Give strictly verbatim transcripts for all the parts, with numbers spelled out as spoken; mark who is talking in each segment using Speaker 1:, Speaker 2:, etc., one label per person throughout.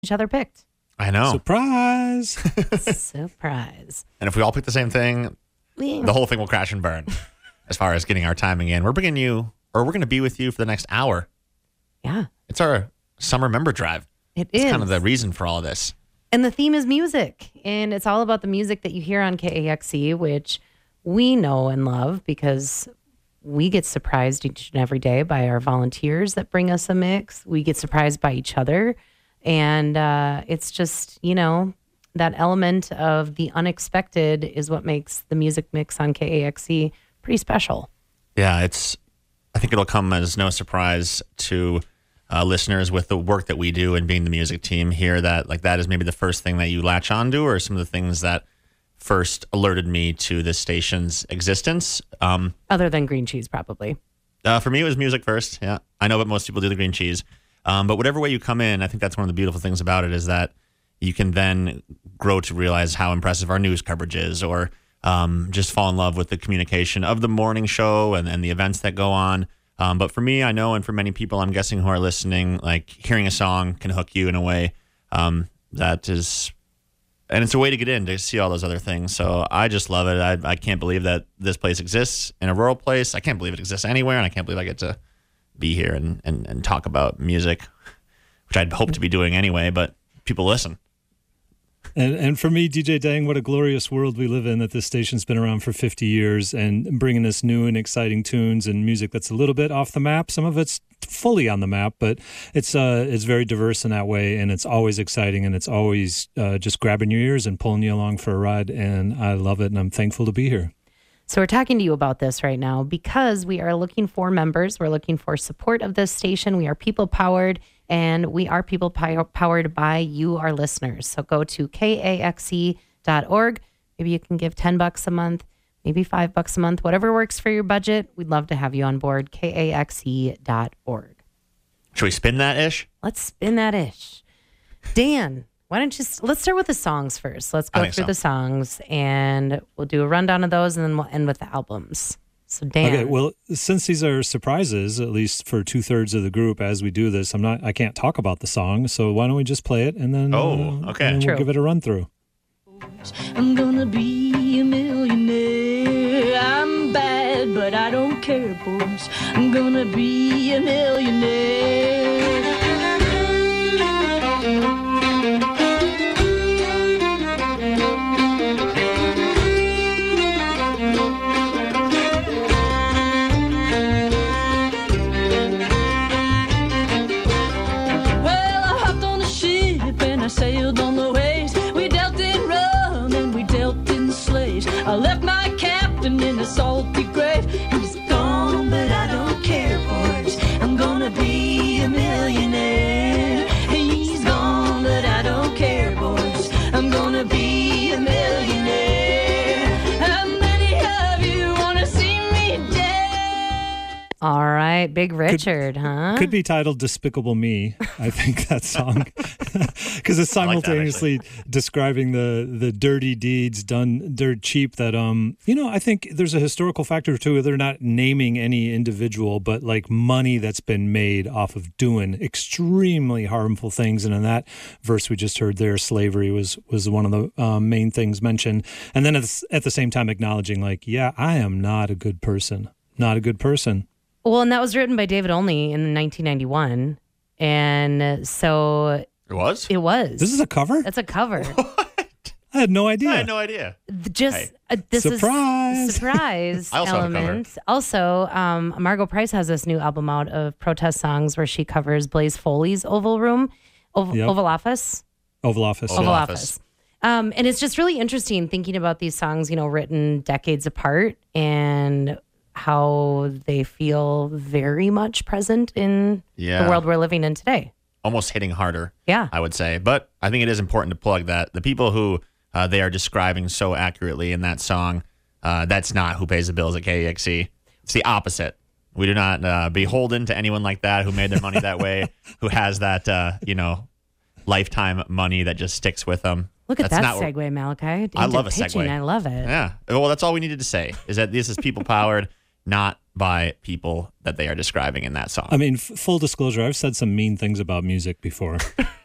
Speaker 1: each other picked.
Speaker 2: I know.
Speaker 3: Surprise.
Speaker 1: Surprise.
Speaker 2: And if we all pick the same thing, the whole thing will crash and burn as far as getting our timing in. We're bringing you, or we're going to be with you for the next hour.
Speaker 1: Yeah.
Speaker 2: It's our summer member drive.
Speaker 1: It
Speaker 2: it's
Speaker 1: is.
Speaker 2: kind of the reason for all of this.
Speaker 1: And the theme is music. And it's all about the music that you hear on K A X E, which we know and love because we get surprised each and every day by our volunteers that bring us a mix. We get surprised by each other. And uh, it's just, you know, that element of the unexpected is what makes the music mix on K A X E pretty special.
Speaker 2: Yeah, it's. I think it'll come as no surprise to uh, listeners with the work that we do and being the music team here that like that is maybe the first thing that you latch onto, or some of the things that first alerted me to this station's existence. Um,
Speaker 1: Other than green cheese, probably.
Speaker 2: Uh, for me, it was music first. Yeah, I know, but most people do the green cheese. Um, but whatever way you come in, I think that's one of the beautiful things about it is that you can then grow to realize how impressive our news coverage is, or um, just fall in love with the communication of the morning show and, and the events that go on. Um, but for me, I know, and for many people I'm guessing who are listening, like hearing a song can hook you in a way um, that is, and it's a way to get in to see all those other things. So I just love it. I, I can't believe that this place exists in a rural place. I can't believe it exists anywhere, and I can't believe I get to be here and, and, and talk about music, which I'd hope to be doing anyway, but people listen.
Speaker 3: And and for me, D J Dang, what a glorious world we live in, that this station's been around for fifty years and bringing us new and exciting tunes and music that's a little bit off the map. Some of it's fully on the map, but it's uh it's very diverse in that way, and it's always exciting, and it's always uh, just grabbing your ears and pulling you along for a ride, and I love it, and I'm thankful to be here.
Speaker 1: So we're talking to you about this right now because we are looking for members. We're looking for support of this station. We are people powered, and we are people pow- powered by you, our listeners. So go to K A X E dot org. Maybe you can give ten bucks a month, maybe five bucks a month, whatever works for your budget. We'd love to have you on board. K A X E dot org.
Speaker 2: Should we spin that ish?
Speaker 1: Let's spin that ish. Dan, why don't you, let's start with the songs first. Let's go through
Speaker 2: so.
Speaker 1: the songs and we'll do a rundown of those and then we'll end with the albums. So Dan.
Speaker 3: Okay, well, since these are surprises, at least for two thirds of the group as we do this, I'm not, I can't talk about the song. So why don't we just play it and then,
Speaker 2: oh,
Speaker 3: uh,
Speaker 2: okay.
Speaker 3: and then
Speaker 1: True.
Speaker 3: we'll give it a run through.
Speaker 4: I'm gonna be a millionaire. I'm bad, but I don't care, boys. I'm gonna be a millionaire. Well, I hopped on a ship and I sailed on the waves. We dealt in rum and we dealt in slaves. I left my captain in a salty grave. He's gone, but I don't care, boys. I'm gonna be a millionaire. He's gone, but I don't care, boys. I'm gonna be a millionaire. How many of you wanna see me dead?
Speaker 1: All right, Big Richard, huh?
Speaker 3: Could be titled Despicable Me, I think, that song. Because it's
Speaker 2: I like that,
Speaker 3: simultaneously describing the, the dirty deeds done dirt cheap that, um, you know, I think there's a historical factor to it. They're not naming any individual, but like money that's been made off of doing extremely harmful things. And in that verse we just heard there, slavery was, was one of the um, main things mentioned. And then at the, at the same time acknowledging like, yeah, I am not a good person. Not a good person.
Speaker 1: Well, and that was written by David Olney in nineteen ninety-one. And so
Speaker 2: It was?
Speaker 1: it was.
Speaker 3: This is a cover?
Speaker 1: That's a cover.
Speaker 3: I had no idea.
Speaker 2: I had no idea.
Speaker 1: Just
Speaker 2: Hey.
Speaker 1: uh, this
Speaker 3: Surprise.
Speaker 1: is surprise
Speaker 2: I also have a cover.
Speaker 1: element. Also, um, Margot Price has this new album out of protest songs where she covers Blaze Foley's Oval Room, Oval,
Speaker 3: Yep.
Speaker 1: Oval Office.
Speaker 3: Oval Office.
Speaker 2: Oval
Speaker 1: Oval
Speaker 2: Office.
Speaker 1: Office. Um, and it's just really interesting thinking about these songs, you know, written decades apart and how they feel very much present in
Speaker 2: Yeah.
Speaker 1: the world we're living in today.
Speaker 2: Almost hitting harder,
Speaker 1: Yeah.
Speaker 2: I would say. But I think it is important to plug that the people who uh, they are describing so accurately in that song, uh, that's not who pays the bills at K E X E. It's the opposite. We do not uh, beholden to anyone like that who made their money that way, who has that, uh, you know, lifetime money that just sticks with them.
Speaker 1: Look at
Speaker 2: That's
Speaker 1: that
Speaker 2: not-
Speaker 1: segue, Malachi.
Speaker 2: I
Speaker 1: Into
Speaker 2: love a
Speaker 1: pitching.
Speaker 2: segue.
Speaker 1: I love it.
Speaker 2: Yeah. Well, that's all we needed to say is that this is people powered, not by people that they are describing in that song.
Speaker 3: I mean, f- full disclosure, I've said some mean things about music before.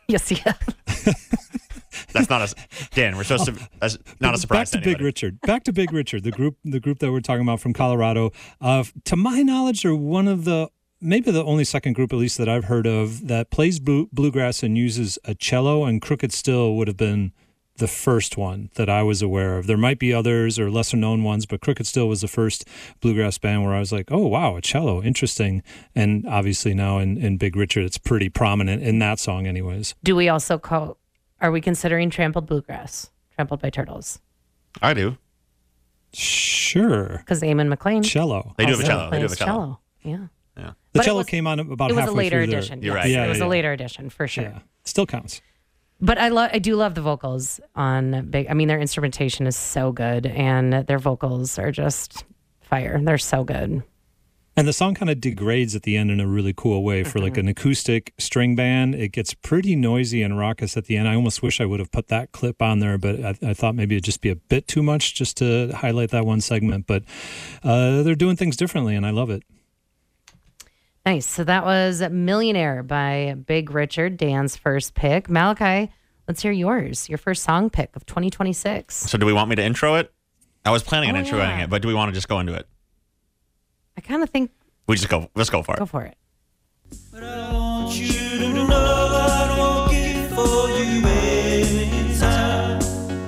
Speaker 1: Yes, yeah.
Speaker 2: That's not a Dan. We're supposed to. That's not a surprise.
Speaker 3: Back to
Speaker 2: to
Speaker 3: Big Richard. Back to Big Richard. The group, the group that we're talking about from Colorado. Uh, to my knowledge, they're one of the maybe the only second group, at least that I've heard of, that plays blue, bluegrass and uses a cello. And Crooked Still would have been the first one that I was aware of. There might be others or lesser known ones, but Crooked Still was the first bluegrass band where I was like, oh, wow, a cello, interesting. And obviously now in, in Big Richard, it's pretty prominent in that song anyways.
Speaker 1: Do we also call, are we considering Trampled Bluegrass, Trampled by Turtles?
Speaker 2: I do.
Speaker 3: Sure.
Speaker 1: Because Eamon McLean.
Speaker 3: Cello.
Speaker 2: They do have a
Speaker 1: also
Speaker 2: cello. They do have a
Speaker 1: plays
Speaker 2: cello.
Speaker 1: Yeah.
Speaker 2: Yeah.
Speaker 3: The
Speaker 1: But it
Speaker 3: cello
Speaker 1: was-
Speaker 3: came on about
Speaker 1: It was a
Speaker 3: halfway
Speaker 1: later
Speaker 3: through the-
Speaker 1: edition.
Speaker 2: You're
Speaker 1: yes.
Speaker 2: right.
Speaker 3: Yeah,
Speaker 1: It was
Speaker 3: yeah.
Speaker 1: a later edition for sure.
Speaker 3: Yeah, still counts.
Speaker 1: But I love, I do love the vocals on Big. I mean, their instrumentation is so good, and their vocals are just fire. They're so good.
Speaker 3: And the song kind of degrades at the end in a really cool way for like an acoustic string band. It gets pretty noisy and raucous at the end. I almost wish I would have put that clip on there, but I, I thought maybe it'd just be a bit too much just to highlight that one segment. But uh, they're doing things differently, and I love it.
Speaker 1: Nice. So that was Millionaire by Big Richard, Dan's first pick. Malachi, let's hear yours. Your first song pick of twenty twenty-six.
Speaker 2: So do we want me to intro it? I was planning on
Speaker 1: Oh,
Speaker 2: introing
Speaker 1: yeah.
Speaker 2: it, but do we want to just go into it?
Speaker 1: I kind of think,
Speaker 2: We just go. Let's go for it.
Speaker 1: go for it.
Speaker 5: But I want you to know I won't get for you anytime.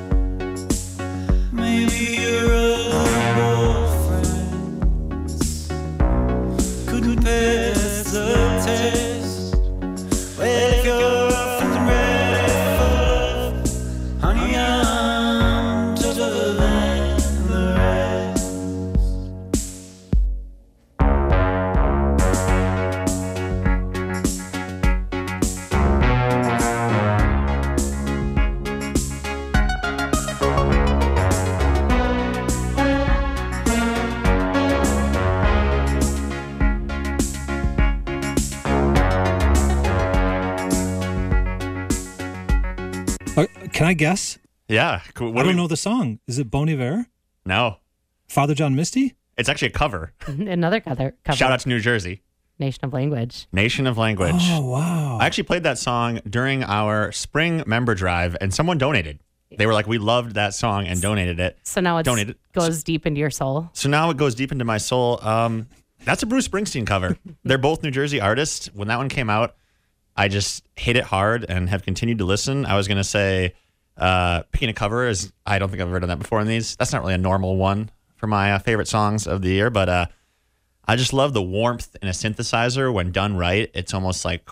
Speaker 5: Maybe your other boyfriends couldn't pass the test. Well, if you're up and ready for love, honey, I'm tougher than the rest.
Speaker 3: Uh, can I guess?
Speaker 2: Yeah. Cool. What
Speaker 3: I
Speaker 2: do
Speaker 3: don't
Speaker 2: we-
Speaker 3: know the song. Is it Bon Iver?
Speaker 2: No.
Speaker 3: Father John Misty?
Speaker 2: It's actually a cover.
Speaker 1: Another cover. cover.
Speaker 2: Shout out to New Jersey.
Speaker 1: Nation of Language.
Speaker 2: Nation of Language.
Speaker 3: Oh, wow.
Speaker 2: I actually played that song during our spring member drive, and someone donated. They were like, we loved that song and donated it.
Speaker 1: So now it
Speaker 2: Donated.
Speaker 1: goes deep into your soul.
Speaker 2: So now it goes deep into my soul. Um, that's a Bruce Springsteen cover. They're both New Jersey artists. When that one came out, I just hit it hard and have continued to listen. I was going to say uh, picking a cover is, I don't think I've ever done that before in these. That's not really a normal one for my uh, favorite songs of the year, but uh, I just love the warmth in a synthesizer when done right. It's almost like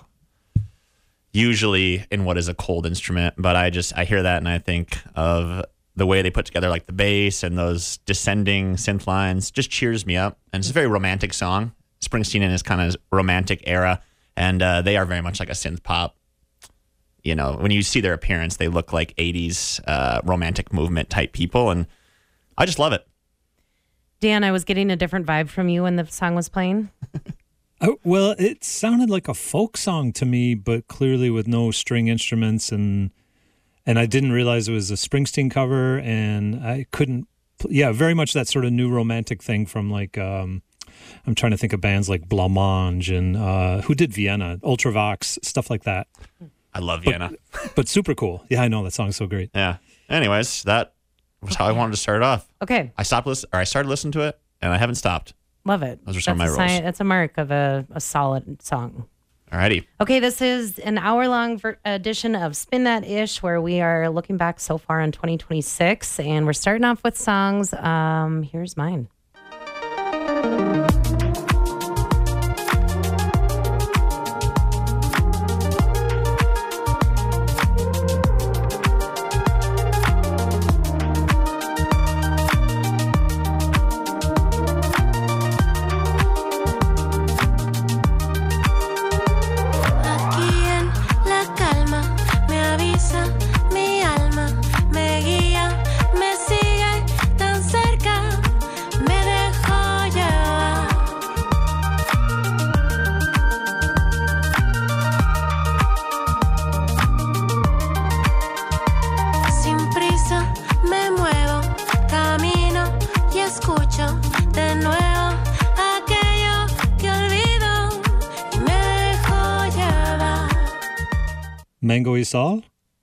Speaker 2: usually in what is a cold instrument, but I just, I hear that and I think of the way they put together like the bass and those descending synth lines just cheers me up. And it's a very romantic song. Springsteen in his kind of romantic era. And uh, they are very much like a synth pop. You know, when you see their appearance, they look like eighties uh, romantic movement type people. And I just love it.
Speaker 1: Dan, I was getting a different vibe from you when the song was playing.
Speaker 3: Oh, well, it sounded like a folk song to me, but clearly with no string instruments, and and I didn't realize it was a Springsteen cover, and I couldn't. Yeah, very much that sort of new romantic thing from like um, I'm trying to think of bands like Blancmange and uh, who did Vienna, Ultravox, stuff like that.
Speaker 2: I love Vienna.
Speaker 3: But super cool. Yeah, I know that song's so great.
Speaker 2: Yeah. Anyways, that was how I wanted to start off.
Speaker 1: Okay.
Speaker 2: I stopped listening, or I started listening to it, and I haven't stopped.
Speaker 1: Love it.
Speaker 2: Those are some
Speaker 1: that's
Speaker 2: of my
Speaker 1: a
Speaker 2: rules.
Speaker 1: sign, That's a mark of a, a solid song.
Speaker 2: Alrighty.
Speaker 1: Okay, this is an hour-long ver- edition of Spin That Ish, where we are looking back so far on twenty twenty-six, and we're starting off with songs. Um, here's mine.
Speaker 6: Aquí en la calma me avisa mi alma, me guía, me sigue tan cerca, me
Speaker 3: Mango y Sal?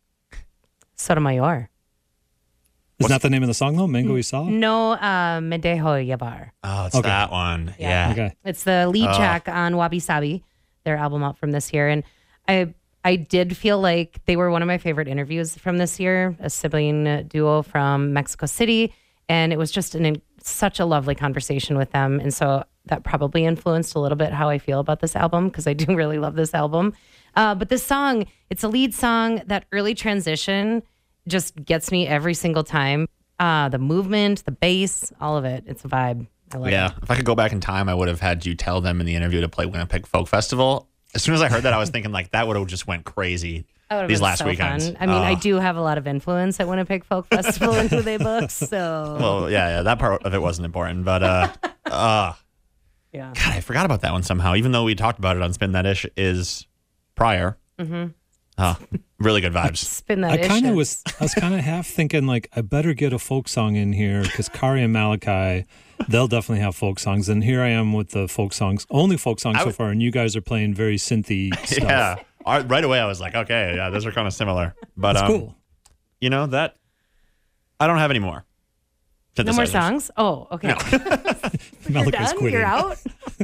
Speaker 1: Sotomayor.
Speaker 3: Isn't that the name of the song, though? Mango y Sal?
Speaker 1: No, uh, Me Dejo Llevar.
Speaker 2: Oh, it's
Speaker 3: Okay.
Speaker 2: that one.
Speaker 1: Yeah.
Speaker 2: Yeah.
Speaker 3: Okay.
Speaker 1: It's the lead
Speaker 2: Oh.
Speaker 1: track on Wabi Sabi, their album out from this year. And I I did feel like they were one of my favorite interviews from this year, a sibling duo from Mexico City. And it was just an, such a lovely conversation with them. And so that probably influenced a little bit how I feel about this album, because I do really love this album. Uh, but this song, it's a lead song. That early transition just gets me every single time. Uh, the movement, the bass, all of it. It's a vibe. I like
Speaker 2: Yeah.
Speaker 1: it.
Speaker 2: If I could go back in time, I would have had you tell them in the interview to play Winnipeg Folk Festival. As soon as I heard that, I was thinking like that would have just went crazy
Speaker 1: That would've
Speaker 2: these
Speaker 1: been
Speaker 2: last
Speaker 1: so
Speaker 2: weekends.
Speaker 1: fun. I mean, I
Speaker 2: Oh.
Speaker 1: do have a lot of influence at Winnipeg Folk Festival and who they book. So,
Speaker 2: Well, yeah, yeah, that part of it wasn't important, but uh, uh,
Speaker 1: yeah.
Speaker 2: God, I forgot about that one somehow. Even though we talked about it on Spin That Ish is prior. Mm-hmm. Oh, really good vibes.
Speaker 1: Spin that
Speaker 3: I kind of
Speaker 1: ish.
Speaker 3: was, I was kind of half thinking like I better get a folk song in here because Kari and Malachi, they'll definitely have folk songs, and here I am with the folk songs, only folk songs
Speaker 2: I
Speaker 3: so
Speaker 2: would-
Speaker 3: far, and you guys are playing very synthy stuff.
Speaker 2: Yeah, All right, right away I was like, okay, yeah, those are kind of similar. But
Speaker 3: That's
Speaker 2: um,
Speaker 3: cool.
Speaker 2: You know that I don't have any more.
Speaker 1: No more
Speaker 2: synthesizers.
Speaker 1: songs? Oh, okay. You're
Speaker 3: Malika's
Speaker 1: done?
Speaker 3: quitting.
Speaker 1: You're out?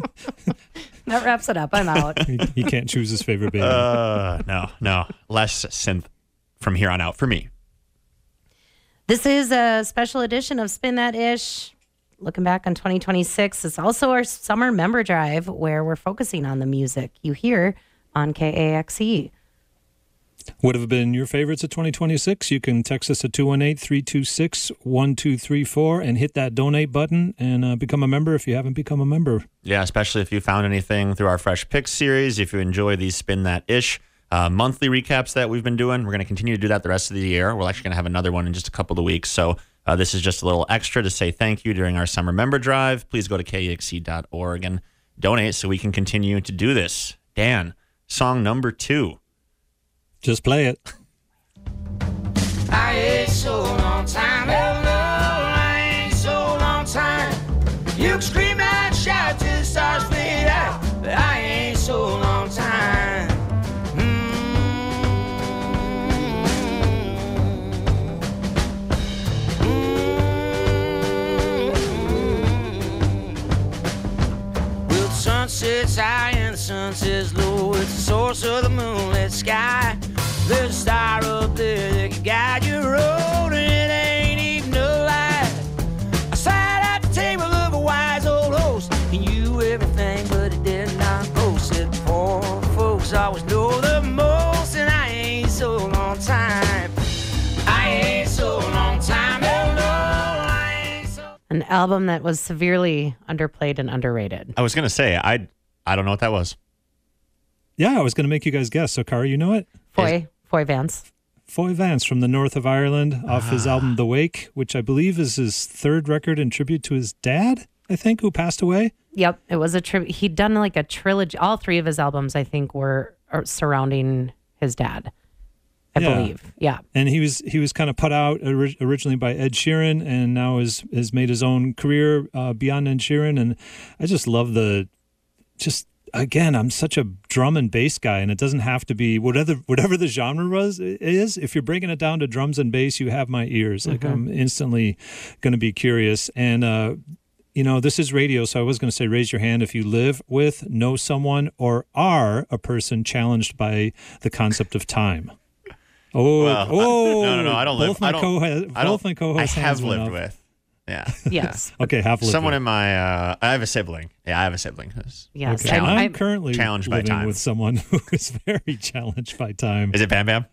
Speaker 1: That wraps it up. I'm out.
Speaker 3: He, he can't choose his favorite baby.
Speaker 2: Uh, no, no, less synth from here on out for me.
Speaker 1: This is a special edition of Spin That Ish. Looking back on twenty twenty-six, it's also our summer member drive where we're focusing on the music you hear on K A X E.
Speaker 3: What have been your favorites of twenty twenty-six? You can text us at two one eight, three two six, one two three four and hit that donate button and uh, become a member if you haven't become a member.
Speaker 2: Yeah, especially if you found anything through our Fresh Picks series. If you enjoy these Spin That Ish uh, monthly recaps that we've been doing, we're going to continue to do that the rest of the year. We're actually going to have another one in just a couple of weeks. So uh, this is just a little extra to say thank you during our summer member drive. Please go to K E X E dot org and donate so we can continue to do this. Dan, song number two.
Speaker 3: Just play it.
Speaker 5: I ain't so long time, hell no, I ain't so long time. You can scream and shout till the stars fade out, but I ain't so long time. Mm-hmm. Well, the sun sets high and the sun sets low. It's the source of the moonlit sky. There's a star up there that can guide your road, and it ain't even a lie. I sat at the table of a wise old host. He knew everything, but he did not boast. Said poor folks always know the most, and I ain't so long time. I ain't so long time. Hell no, I ain't so.
Speaker 1: An album that was severely underplayed and underrated.
Speaker 2: I was going to say, I I don't know what that was.
Speaker 3: Yeah, I was going to make you guys guess. So, Kari, you know it?
Speaker 1: Foy, Foy Vance.
Speaker 3: Foy Vance from the north of Ireland off his
Speaker 2: Ah.
Speaker 3: album The Wake, which I believe is his third record in tribute to his dad, I think, who passed away.
Speaker 1: Yep, it was a tribute. He'd done like a trilogy. All three of his albums, I think, were are surrounding his dad. I
Speaker 3: Yeah.
Speaker 1: believe. Yeah.
Speaker 3: And he was he was kind of put out ori- originally by Ed Sheeran, and now has has made his own career uh, beyond Ed Sheeran. And I just love the just again, I'm such a drum and bass guy, and it doesn't have to be whatever whatever the genre was is. If you're breaking it down to drums and bass, you have my ears. Like I'm instantly going to be curious. And uh, you know, this is radio, so I was going to say, raise your hand if you live with, know someone, or are a person challenged by the concept of time. Oh,
Speaker 2: Well,
Speaker 3: oh!
Speaker 2: no, no, no, I don't
Speaker 3: both
Speaker 2: live.
Speaker 3: My
Speaker 2: I don't,
Speaker 3: co-
Speaker 2: I don't,
Speaker 3: both my co-hosts.
Speaker 2: I
Speaker 3: hands
Speaker 2: have
Speaker 3: went
Speaker 2: lived
Speaker 3: up.
Speaker 2: with. Yeah.
Speaker 1: Yes.
Speaker 3: Okay, have lived
Speaker 2: Someone
Speaker 3: with.
Speaker 2: in my, uh, I have a sibling. Yeah, I have a sibling who's.
Speaker 1: Yes.
Speaker 3: Okay.
Speaker 1: I'm-
Speaker 3: I'm,
Speaker 1: I'm-
Speaker 3: currently
Speaker 2: challenged by
Speaker 3: living
Speaker 2: time.
Speaker 3: with someone who is very challenged by time.
Speaker 2: Is it Bam Bam?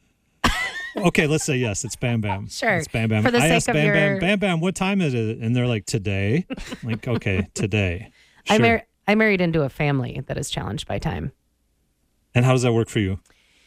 Speaker 3: Okay, let's say yes. It's Bam Bam.
Speaker 1: Sure.
Speaker 3: It's Bam Bam.
Speaker 1: For the
Speaker 3: I
Speaker 1: sake
Speaker 3: asked
Speaker 1: of
Speaker 3: Bam
Speaker 1: your-
Speaker 3: Bam, Bam Bam, what time is it? And they're like, today. I'm like, okay, today.
Speaker 1: I,
Speaker 3: Sure.
Speaker 1: mar- I married into a family that is challenged by time.
Speaker 3: And how does that work for you?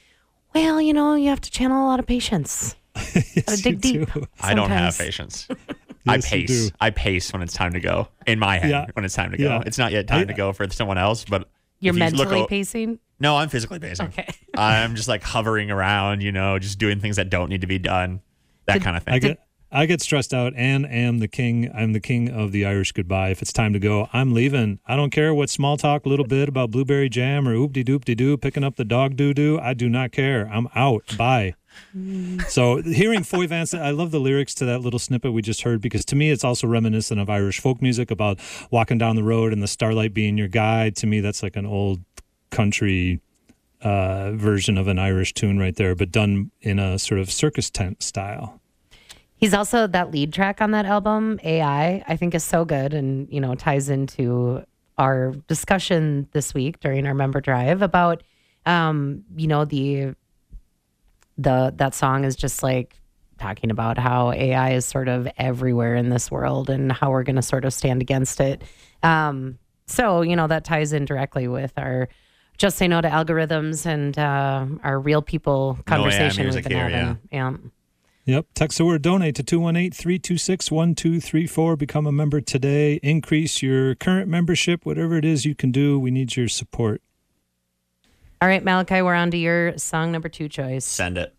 Speaker 1: Well, you know, you have to channel a lot of patience.
Speaker 3: Yes,
Speaker 1: Gotta dig
Speaker 3: you
Speaker 1: deep.
Speaker 3: do.
Speaker 2: I don't have
Speaker 1: sometimes.
Speaker 2: patience. I
Speaker 3: Yes, you
Speaker 2: pace.
Speaker 3: do.
Speaker 2: I pace when it's time to go. In my head,
Speaker 3: Yeah.
Speaker 2: when it's time to go.
Speaker 3: Yeah.
Speaker 2: It's not yet time
Speaker 3: I-
Speaker 2: to go for someone else, but
Speaker 1: You're
Speaker 2: if you look
Speaker 1: mentally
Speaker 2: o-
Speaker 1: pacing.
Speaker 2: No, I'm physically pacing.
Speaker 1: Okay.
Speaker 2: I'm just like hovering around, you know, just doing things that don't need to be done. That
Speaker 1: Did-
Speaker 2: kind of thing.
Speaker 3: I get I get stressed out and am the king. I'm the king of the Irish goodbye. If it's time to go, I'm leaving. I don't care what small talk a little bit about blueberry jam or oop-de-doop-de-doo, picking up the dog doo-doo. I do not care. I'm out. Bye. So hearing Foy Vance, I love the lyrics to that little snippet we just heard, because to me it's also reminiscent of Irish folk music about walking down the road and the starlight being your guide. To me, that's like an old country uh, version of an Irish tune right there, but done in a sort of circus tent style.
Speaker 1: He's also, that lead track on that album, A I, I think is so good, and, you know, ties into our discussion this week during our member drive about, um, you know, the, the, that song is just like talking about how A I is sort of everywhere in this world and how we're going to sort of stand against it. Um, so, you know, that ties in directly with our Just Say No to Algorithms and uh, our real people conversation
Speaker 2: no
Speaker 1: we've been
Speaker 2: here,
Speaker 1: having. Yeah.
Speaker 3: Yep. Text the word donate to two one eight, three two six, one two three four. Become a member today. Increase your current membership, whatever it is you can do. We need your support.
Speaker 1: All right, Malachi, we're on to your song number two choice.
Speaker 2: Send it.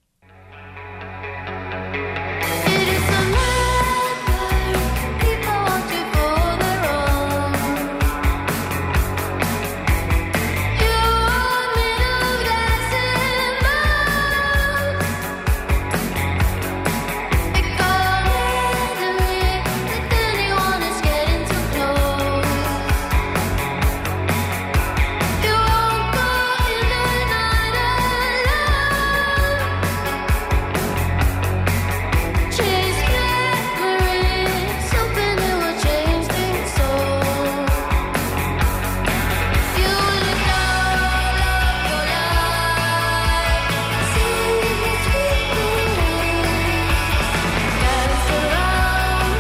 Speaker 6: It is a matter, people want you for their own. You want me to dance in love. It got into me that anyone is getting too close. You won't go in the night alone. Chase memories, hoping it will change things so you would go love your life. See its feelings, dance around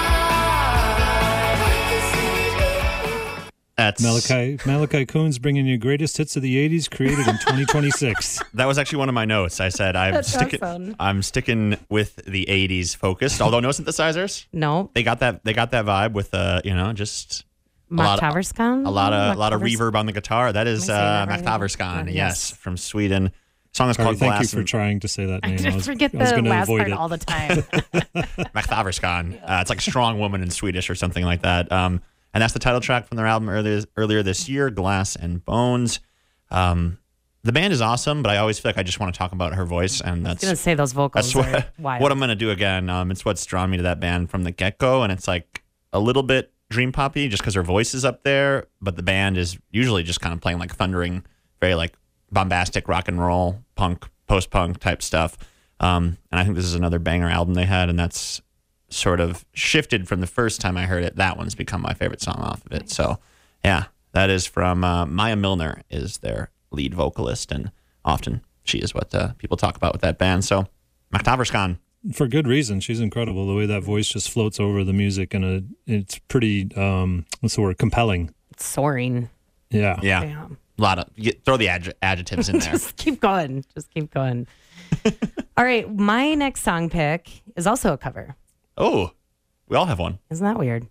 Speaker 6: life. What to see.
Speaker 2: That's
Speaker 3: Malachi Malachi Coon's bringing you greatest hits of the eighties created in twenty twenty-six.
Speaker 2: That was actually one of my notes. I said I'm
Speaker 1: That's
Speaker 2: sticking.
Speaker 1: awesome.
Speaker 2: I'm sticking with the eighties focused. Although no synthesizers,
Speaker 1: No,
Speaker 2: they got that. They got that vibe with uh, you know, just a lot, of,
Speaker 1: Maktavarskan?
Speaker 2: a lot of a lot of
Speaker 1: Maktavars-
Speaker 2: reverb on the guitar. That is
Speaker 1: Am I saying
Speaker 2: uh,
Speaker 1: that right?
Speaker 2: Maktavarskan,
Speaker 1: Uh,
Speaker 2: yes,
Speaker 1: yes.
Speaker 2: from Sweden. Song is
Speaker 3: All right,
Speaker 2: called
Speaker 3: thank you
Speaker 2: Glass
Speaker 3: for
Speaker 2: and
Speaker 3: trying to say that
Speaker 1: I
Speaker 3: name.
Speaker 1: just
Speaker 3: was,
Speaker 1: forget
Speaker 3: I was
Speaker 1: the
Speaker 3: going to
Speaker 1: last
Speaker 3: avoid
Speaker 1: part
Speaker 3: it.
Speaker 1: all the time.
Speaker 2: Maktavarskan. Uh, it's like strong woman in Swedish or something like that. Um, and that's the title track from their album earlier earlier this year, Glass and Bones. Um, the band is awesome, but I always feel like I just want to talk about her voice, and
Speaker 1: I was
Speaker 2: that's
Speaker 1: going to say those vocals
Speaker 2: that's
Speaker 1: are
Speaker 2: what,
Speaker 1: wild.
Speaker 2: what I'm going to do again. Um, it's what's drawn me to that band from the get-go, and it's like a little bit dream poppy just because her voice is up there, but the band is usually just kind of playing like thundering, very like bombastic rock and roll, punk, post-punk type stuff. Um, and I think this is another banger album they had, and that's sort of shifted from the first time I heard it. That one's become my favorite song off of it. So, yeah, that is from uh, Maya Milner is their lead vocalist, and often she is what uh, people talk about with that band. So, Maktavarskan.
Speaker 3: For good reason. She's incredible. The way that voice just floats over the music, and a, it's pretty, um, what's the word, compelling.
Speaker 1: It's soaring.
Speaker 3: Yeah.
Speaker 2: Yeah.
Speaker 1: Yeah.
Speaker 2: A lot of, you, throw the adj- adjectives in there.
Speaker 1: Just keep going. Just keep going. All right. My next song pick is also a cover.
Speaker 2: Oh, we all have one.
Speaker 1: Isn't that weird?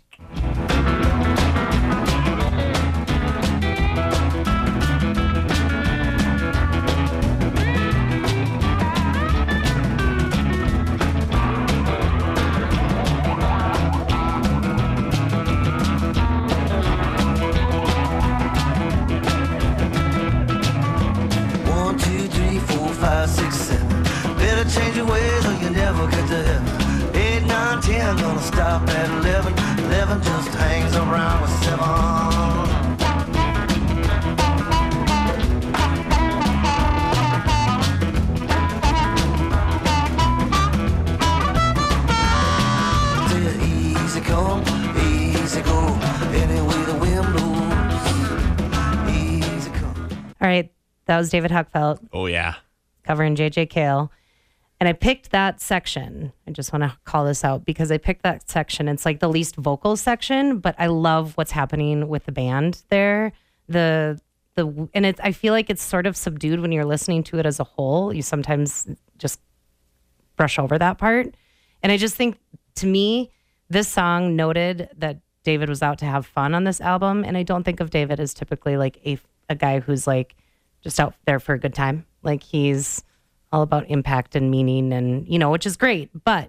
Speaker 7: One, two, three, four, five, six, seven. Better change your ways or you never get to heaven. Eight, nine, ten, gonna stop at eleven. Eleven just hangs around with seven. Tell you easy come, easy go. Any way the wind blows. Easy come.
Speaker 1: All right. That was David Huckfelt
Speaker 2: Oh, yeah.
Speaker 1: covering J J Cale. And I picked that section. I just want to call this out because I picked that section. It's like the least vocal section, but I love what's happening with the band there. The the and it I feel like it's sort of subdued when you're listening to it as a whole. You sometimes just brush over that part. And I just think, to me, this song noted that David was out to have fun on this album. And I don't think of David as typically like a, a guy who's like just out there for a good time. Like he's all about impact and meaning and, you know, which is great. But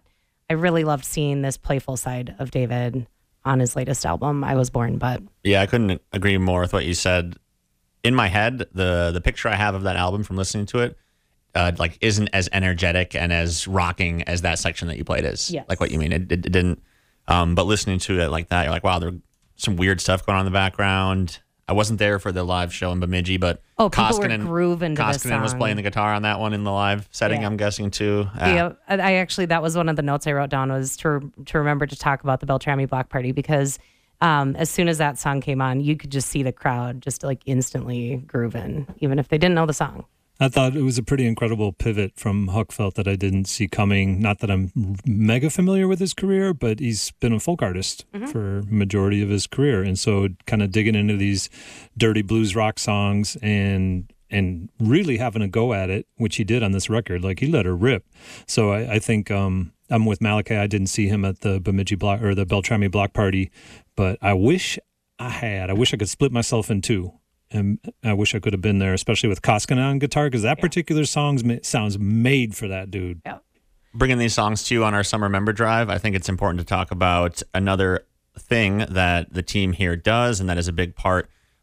Speaker 1: I really loved seeing this playful side of David on his latest album, I Was Born. But
Speaker 2: Yeah, I couldn't agree more with what you said. In my head, the the picture I have of that album from listening to it, uh, like isn't as energetic and as rocking as that section that you played is.
Speaker 1: Yes.
Speaker 2: Like what you mean. It, it, it didn't. Um, but listening to it like that, you're like, wow, there's some weird stuff going on in the background. I wasn't there for the live show in Bemidji, but
Speaker 1: Oh, people were
Speaker 2: Koskinen,
Speaker 1: grooving to this
Speaker 2: Koskinen was
Speaker 1: song.
Speaker 2: playing the guitar on that one in the live setting,
Speaker 1: Yeah.
Speaker 2: I'm guessing, too. Uh,
Speaker 1: yeah, I I actually, that was one of the notes I wrote down was to to remember to talk about the Beltrami Block Party, because um, as soon as that song came on, you could just see the crowd just like instantly grooving, even if they didn't know the song.
Speaker 3: I thought it was a pretty incredible pivot from Huckfelt that I didn't see coming. Not that I'm mega familiar with his career, but he's been a folk artist for majority of his career. And so kind of digging into these dirty blues rock songs and and really having a go at it, which he did on this record. Like, he let her rip. So I, I think um, I'm with Malachi. I didn't see him at the Bemidji block or the Beltrami Block Party, but I wish I had. I wish I could split myself in two. And I wish I could have been there, especially with Koskinen on guitar, because that particular song sounds made for that dude.
Speaker 1: Yeah.
Speaker 2: Bringing these songs to you on our summer member drive, I think it's important to talk about another thing that the team here does, and that is a big part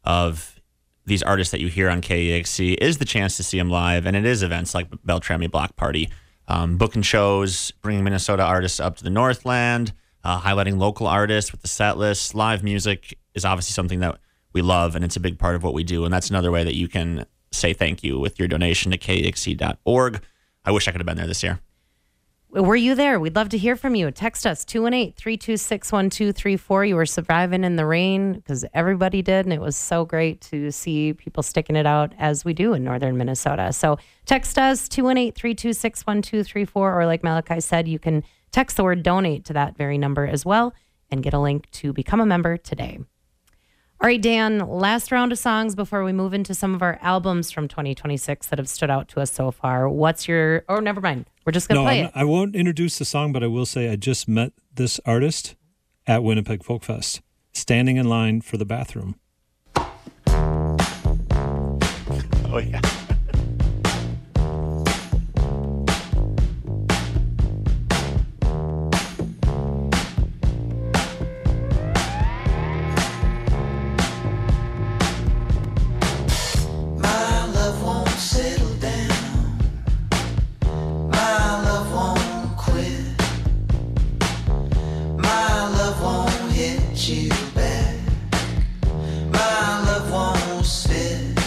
Speaker 2: of these artists that you hear on K E X C, is the chance to see them live, and it is events like Beltrami Block Party, um, booking shows, bringing Minnesota artists up to the Northland, uh, highlighting local artists with the set list. Live music is obviously something that we love, and it's a big part of what we do, and that's another way that you can say thank you with your donation to K E X C dot org. I wish I could have been there this year.
Speaker 1: Were you there? We'd love to hear from you. Text us two one eight, three two six, one two three four. You were surviving in the rain, because everybody did, and it was so great to see people sticking it out as we do in northern Minnesota. So text us two one eight, three two six, one two three four, or like Malachi said, you can text the word donate to that very number as well and get a link to become a member today. All right, Dan, last round of songs before we move into some of our albums from twenty twenty-six that have stood out to us so far. What's your, oh, never mind. We're just going to
Speaker 3: No,
Speaker 1: play
Speaker 3: I'm
Speaker 1: it.
Speaker 3: not- I won't introduce the song, but I will say I just met this artist at Winnipeg Folk Fest, standing in line for the bathroom.
Speaker 2: Oh, yeah.
Speaker 7: My love won't settle down. My love won't quit. My love won't hit you back. My love won't spit.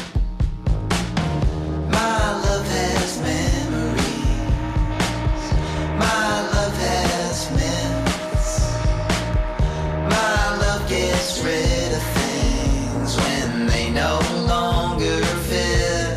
Speaker 7: My love has memories. My love has minutes. My love gets rid of things when they no longer fit.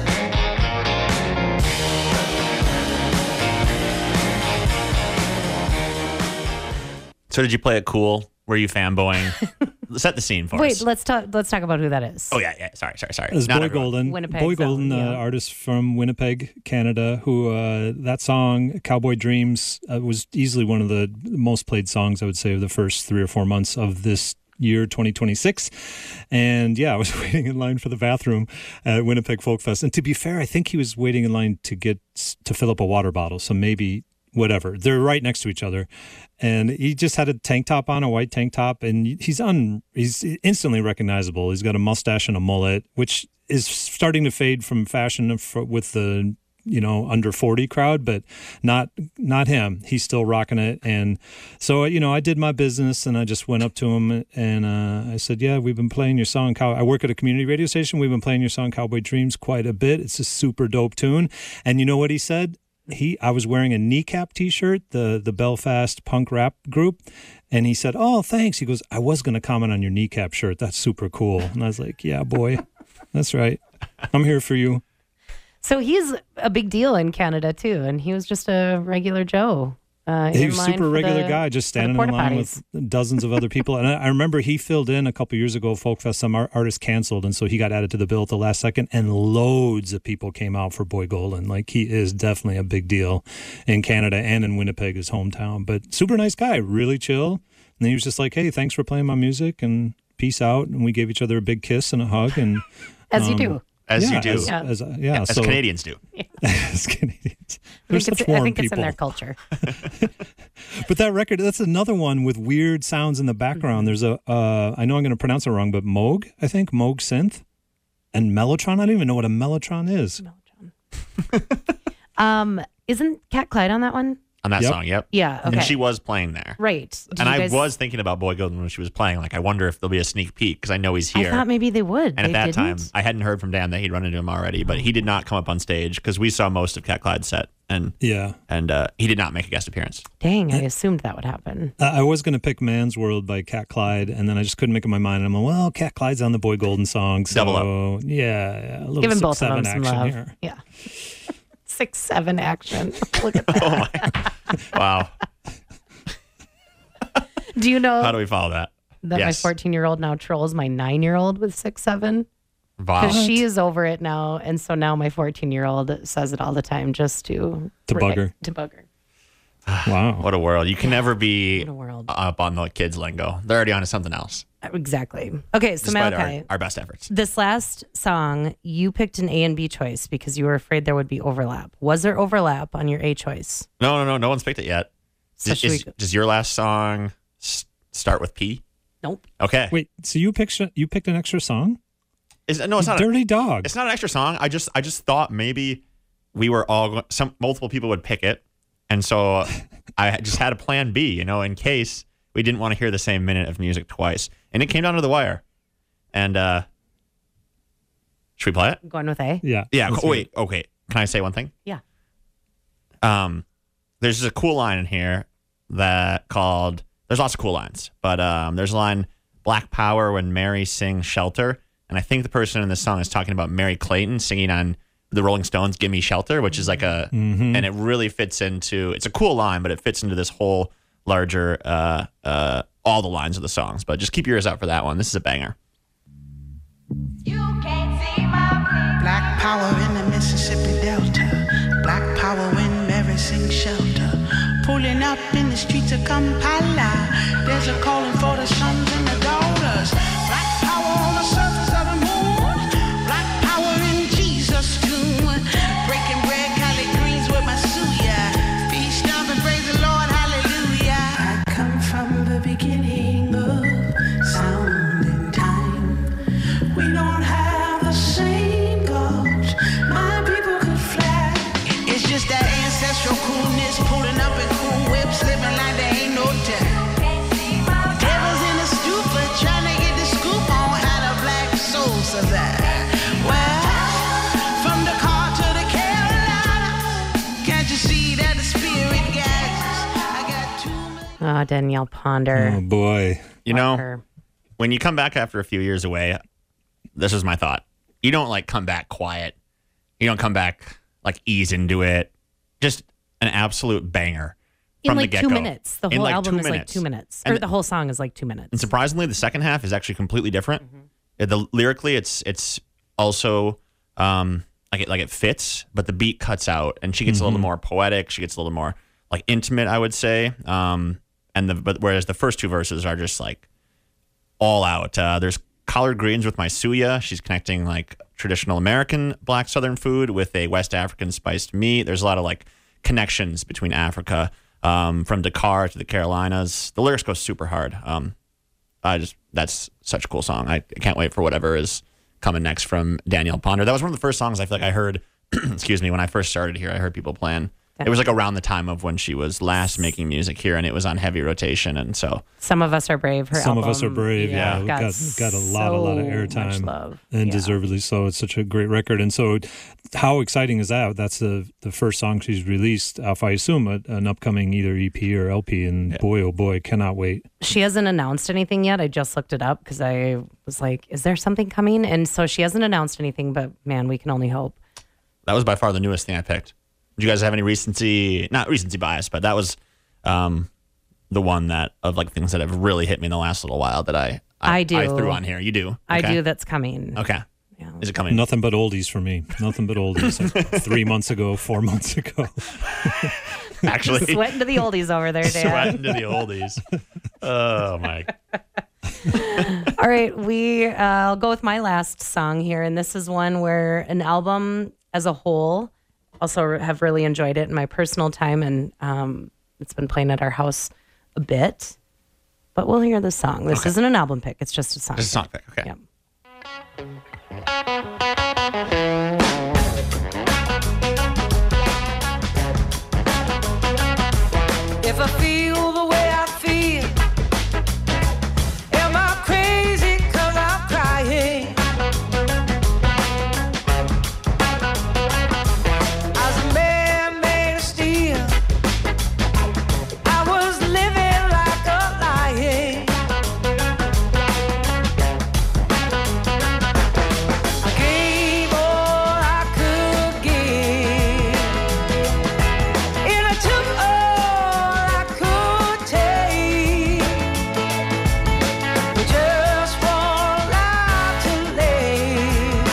Speaker 2: So did you play it cool? Were you fanboying? Set the scene for
Speaker 1: Wait,
Speaker 2: us.
Speaker 1: let's talk. Let's talk about who that is.
Speaker 2: Oh, yeah, yeah. Sorry, sorry, sorry.
Speaker 3: It was
Speaker 2: Not
Speaker 3: Boy
Speaker 2: everyone.
Speaker 3: Golden.
Speaker 1: Winnipeg
Speaker 3: Boy
Speaker 1: zone,
Speaker 3: Golden, uh,
Speaker 1: yeah.
Speaker 3: artist from Winnipeg, Canada, who uh, that song, Cowboy Dreams, uh, was easily one of the most played songs, I would say, of the first three or four months of this year, twenty twenty-six. And yeah, I was waiting in line for the bathroom at Winnipeg Folk Fest. And to be fair, I think he was waiting in line to get to fill up a water bottle. So maybe whatever. They're right next to each other. And he just had a tank top on, a white tank top, and he's un he's instantly recognizable. He's got a mustache and a mullet, which is starting to fade from fashion with the, you know, under forty crowd, but not not him. He's still rocking it. And so, you know, I did my business, and I just went up to him and uh, I said, yeah, we've been playing your song. Cow- I work at a community radio station. We've been playing your song Cowboy Dreams quite a bit. It's a super dope tune. And you know what he said? He, I was wearing a Kneecap T-shirt, the the Belfast punk rap group, and he said, "Oh, thanks." He goes, "I was going to comment on your Kneecap shirt. That's super cool." And I was like, "Yeah, boy, that's right. I'm here for you."
Speaker 1: So he's a big deal in Canada too, and he was just a regular Joe. Uh,
Speaker 3: He
Speaker 1: in
Speaker 3: was a
Speaker 1: line
Speaker 3: super
Speaker 1: for
Speaker 3: regular
Speaker 1: the-
Speaker 3: guy, just
Speaker 1: for the
Speaker 3: standing in
Speaker 1: porta
Speaker 3: line
Speaker 1: potties.
Speaker 3: with dozens of other people. And I, I remember he filled in a couple years ago, Folk Fest. Some ar- artists canceled, and so he got added to the bill at the last second. And loads of people came out for Boy Golden. Like, he is definitely a big deal in Canada and in Winnipeg, his hometown. But super nice guy, really chill. And then he was just like, "Hey, thanks for playing my music, and peace out." And we gave each other a big kiss and a hug. And
Speaker 1: As you
Speaker 3: um,
Speaker 1: do.
Speaker 2: as
Speaker 3: yeah,
Speaker 2: you do,
Speaker 3: As,
Speaker 1: Yeah.
Speaker 3: as, uh, yeah,
Speaker 2: as
Speaker 3: so,
Speaker 2: Canadians do.
Speaker 3: as Canadians.
Speaker 1: I
Speaker 3: They're
Speaker 1: think,
Speaker 3: such
Speaker 1: it's, I
Speaker 3: warm
Speaker 1: think it's
Speaker 3: people.
Speaker 1: in their culture.
Speaker 3: But that record, that's another one with weird sounds in the background. There's a, uh, I know I'm going to pronounce it wrong, but Moog, I think, Moog synth and Mellotron. I don't even know what a Mellotron is.
Speaker 1: Um, isn't Cat Clyde on that one?
Speaker 2: On that
Speaker 3: Yep.
Speaker 2: song, yep.
Speaker 1: Yeah. Okay.
Speaker 2: And she was playing there.
Speaker 1: right. Did
Speaker 2: and
Speaker 1: you
Speaker 2: I
Speaker 1: guys-
Speaker 2: was thinking about Boy Golden when she was playing. Like, I wonder if there'll be a sneak peek because I know he's here.
Speaker 1: I thought maybe they would.
Speaker 2: and
Speaker 1: they
Speaker 2: at that
Speaker 1: didn't?
Speaker 2: time, I hadn't heard from Dan that he'd run into him already, but he did not come up on stage because we saw most of Cat Clyde's set, and
Speaker 3: Yeah.
Speaker 2: and uh, he did not make a guest appearance.
Speaker 1: Dang, I assumed that would happen.
Speaker 3: Uh, I was going to pick Man's World by Cat Clyde, and then I just couldn't make up my mind. I'm like, well, Cat Clyde's on the Boy Golden song. So,
Speaker 2: Double
Speaker 3: Yeah, yeah, a little
Speaker 1: Giving
Speaker 3: six,
Speaker 1: both of
Speaker 3: seven
Speaker 1: them some
Speaker 3: action
Speaker 1: love.
Speaker 3: here.
Speaker 1: Yeah. Six, seven action. Look at that.
Speaker 2: Oh my! Wow.
Speaker 1: Do you know
Speaker 2: How do we follow that?
Speaker 1: that my
Speaker 2: Yes.
Speaker 1: fourteen-year-old now trolls my nine-year-old with six, seven?
Speaker 2: Wow.
Speaker 1: Because she is over it now. And so now my fourteen-year-old says it all the time just to...
Speaker 3: To bug her.
Speaker 1: To bug her.
Speaker 3: Wow.
Speaker 2: What a world! You can never be
Speaker 1: What a world.
Speaker 2: up on the kids' lingo. They're already on to something else,
Speaker 1: Exactly. Okay, so
Speaker 2: despite
Speaker 1: Malachi,
Speaker 2: our, our best efforts.
Speaker 1: this last song, you picked an A and B choice because you were afraid there would be overlap. Was there overlap on your A choice?
Speaker 2: No, no, no. No one's picked it yet.
Speaker 1: So
Speaker 2: Does,
Speaker 1: should we
Speaker 2: is-
Speaker 1: go-
Speaker 2: does your last song s- start with P?
Speaker 1: Nope.
Speaker 2: Okay.
Speaker 3: Wait, so you picked you picked an extra song?
Speaker 2: Is, no, it's not. A,
Speaker 3: Dirty Dog.
Speaker 2: it's not an extra song. I just, I just thought maybe we were all go- some multiple people would pick it, and so I just had a plan B, you know, in case we didn't want to hear the same minute of music twice. And it came down to the wire. And uh should we play it?
Speaker 1: I'm going with A.
Speaker 3: Yeah.
Speaker 2: Yeah.
Speaker 3: let's
Speaker 2: Oh,
Speaker 3: hear
Speaker 2: wait. Okay. Can I say one thing?
Speaker 1: Yeah.
Speaker 2: Um, there's just a cool line in here that called. There's lots of cool lines, but um, there's a line "Black Power" when Mary sings "Shelter," and I think the person in this song is talking about Mary Clayton singing on the Rolling Stones' "Give Me Shelter," which is like a,
Speaker 3: Mhm.
Speaker 2: and it really fits into. It's a cool line, but it fits into this whole larger, uh, uh, all the lines of the songs. But just keep your ears out for that one. This is a banger.
Speaker 8: Black power in the Mississippi Delta. Black power when Mary sings Shelter. Pulling up in the streets of Kampala. There's a calling for the sons and the daughters. Black power on the surface of the moon. Black power in Jesus' tomb. Breaking bread, collard greens with my suya. Feast up and praise the Lord, hallelujah. I come from the beginning of sound and time. We don't have the same gods. My people could fly. It's just that ancestral coolness, pulling up in cool whips, living like there ain't no time. Devil's in a stupor, trying to get the scoop on how the black soul survive. Well, from the car to the Carolina, can't you see that the spirit guides us? I got too many.
Speaker 1: Oh, Danielle Ponder.
Speaker 3: Oh boy.
Speaker 2: You
Speaker 1: Love
Speaker 2: know,
Speaker 1: her.
Speaker 2: when you come back after a few years away, this is my thought. You don't like come back quiet. You don't come back like ease into it. Just an absolute banger
Speaker 1: In
Speaker 2: from
Speaker 1: like
Speaker 2: the
Speaker 1: two
Speaker 2: get-go.
Speaker 1: minutes. The
Speaker 2: In
Speaker 1: whole
Speaker 2: like
Speaker 1: album
Speaker 2: two
Speaker 1: is like
Speaker 2: minutes.
Speaker 1: two minutes.
Speaker 2: And
Speaker 1: or the whole song is like two minutes.
Speaker 2: And surprisingly, the second half is actually completely different.
Speaker 1: Mm-hmm.
Speaker 2: Uh, The lyrically, it's it's also um, like it like it fits, but the beat cuts out, and she gets a little more poetic. She gets a little more like intimate, I would say. Um, and the but whereas the first two verses are just like all out. Uh, there's collard greens with my suya. She's connecting like traditional American black Southern food with a West African spiced meat. There's a lot of like connections between Africa, um, from Dakar to the Carolinas. The lyrics go super hard. Um, I just that's such a cool song. I can't wait for whatever is coming next from Danielle Ponder. That was one of the first songs I feel like I heard. excuse me, when I first started here, I heard people playing. It was like around the time of when she was last making music here, and it was on heavy rotation, and so
Speaker 1: Some of Us Are Brave. Her
Speaker 3: Some of
Speaker 1: album,
Speaker 3: Us Are Brave, yeah,
Speaker 1: got,
Speaker 3: got got a lot, a lot of
Speaker 1: so much
Speaker 3: airtime,
Speaker 1: love.
Speaker 3: and
Speaker 1: Yeah.
Speaker 3: deservedly so. It's such a great record, and so how exciting is that? That's the the first song she's released off, I assume, a, an upcoming either E P or L P, and boy, oh boy, cannot wait.
Speaker 1: She hasn't announced anything yet. I just looked it up because I was like, is there something coming? And so she hasn't announced anything, but man, we can only hope.
Speaker 2: that was by far the newest thing I picked. Did you guys have any recency? Not recency bias, but that was um, the one that of like things that have really hit me in the last little while that I I,
Speaker 1: I do.
Speaker 2: I threw on here. You do.
Speaker 1: I
Speaker 2: Okay.
Speaker 1: do. That's coming.
Speaker 2: Okay.
Speaker 1: Yeah.
Speaker 2: Is it coming?
Speaker 3: Nothing but oldies for me. Nothing but oldies. Like three months ago, four months ago.
Speaker 2: Actually,
Speaker 1: Sweating to the oldies over there, Dan.
Speaker 2: sweating to the oldies. Oh my.
Speaker 1: All right, we uh, I'll go with my last song here, and this is one where an album as a whole, also have really enjoyed it in my personal time, and um, it's been playing at our house a bit. But we'll hear this song. This
Speaker 2: Okay.
Speaker 1: isn't an album pick; it's just a song.
Speaker 2: Just a song pick, okay.
Speaker 1: Yep.
Speaker 5: If I feel the way I feel, am I crazy 'cause I'm crying? As a man made of steel, I was living like a lion. I gave all I could give, and I took all I could take. We just one life to live,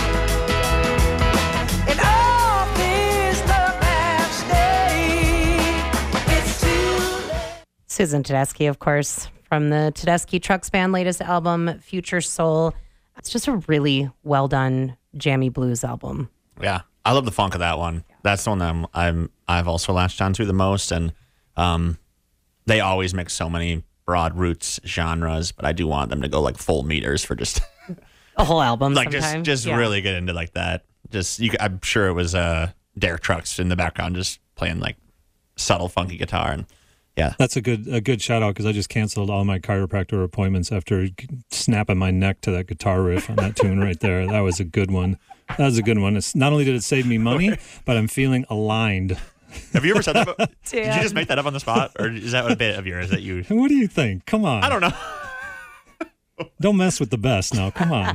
Speaker 5: and all this love at stake. It's too late.
Speaker 1: Susan Tedeschi, of course, from the Tedeschi Trucks Band latest album, Future Soul. It's just a really well done jammy blues album.
Speaker 2: Yeah, I love the funk of that one. That's the one that I'm, I'm I've also latched onto the most, and um, they always mix so many broad roots genres, but I do want them to go like full meters for just
Speaker 1: A whole album,
Speaker 2: like
Speaker 1: sometime.
Speaker 2: just just
Speaker 1: Yeah.
Speaker 2: really get into like that. Just you, I'm sure it was uh, Derek Trucks in the background just playing like subtle funky guitar, and yeah,
Speaker 3: That's a good a good shout out because I just canceled all my chiropractor appointments after snapping my neck to that guitar riff on that tune right there. That was a good one. That was a good one. It's not only did it save me money, but I'm feeling aligned.
Speaker 2: have you ever said that? About, did you
Speaker 1: Dan.
Speaker 2: just make that up on the spot, or is that a bit of yours that you?
Speaker 3: What do you think? Come on.
Speaker 2: I don't know.
Speaker 3: Don't mess with the best now. Come on.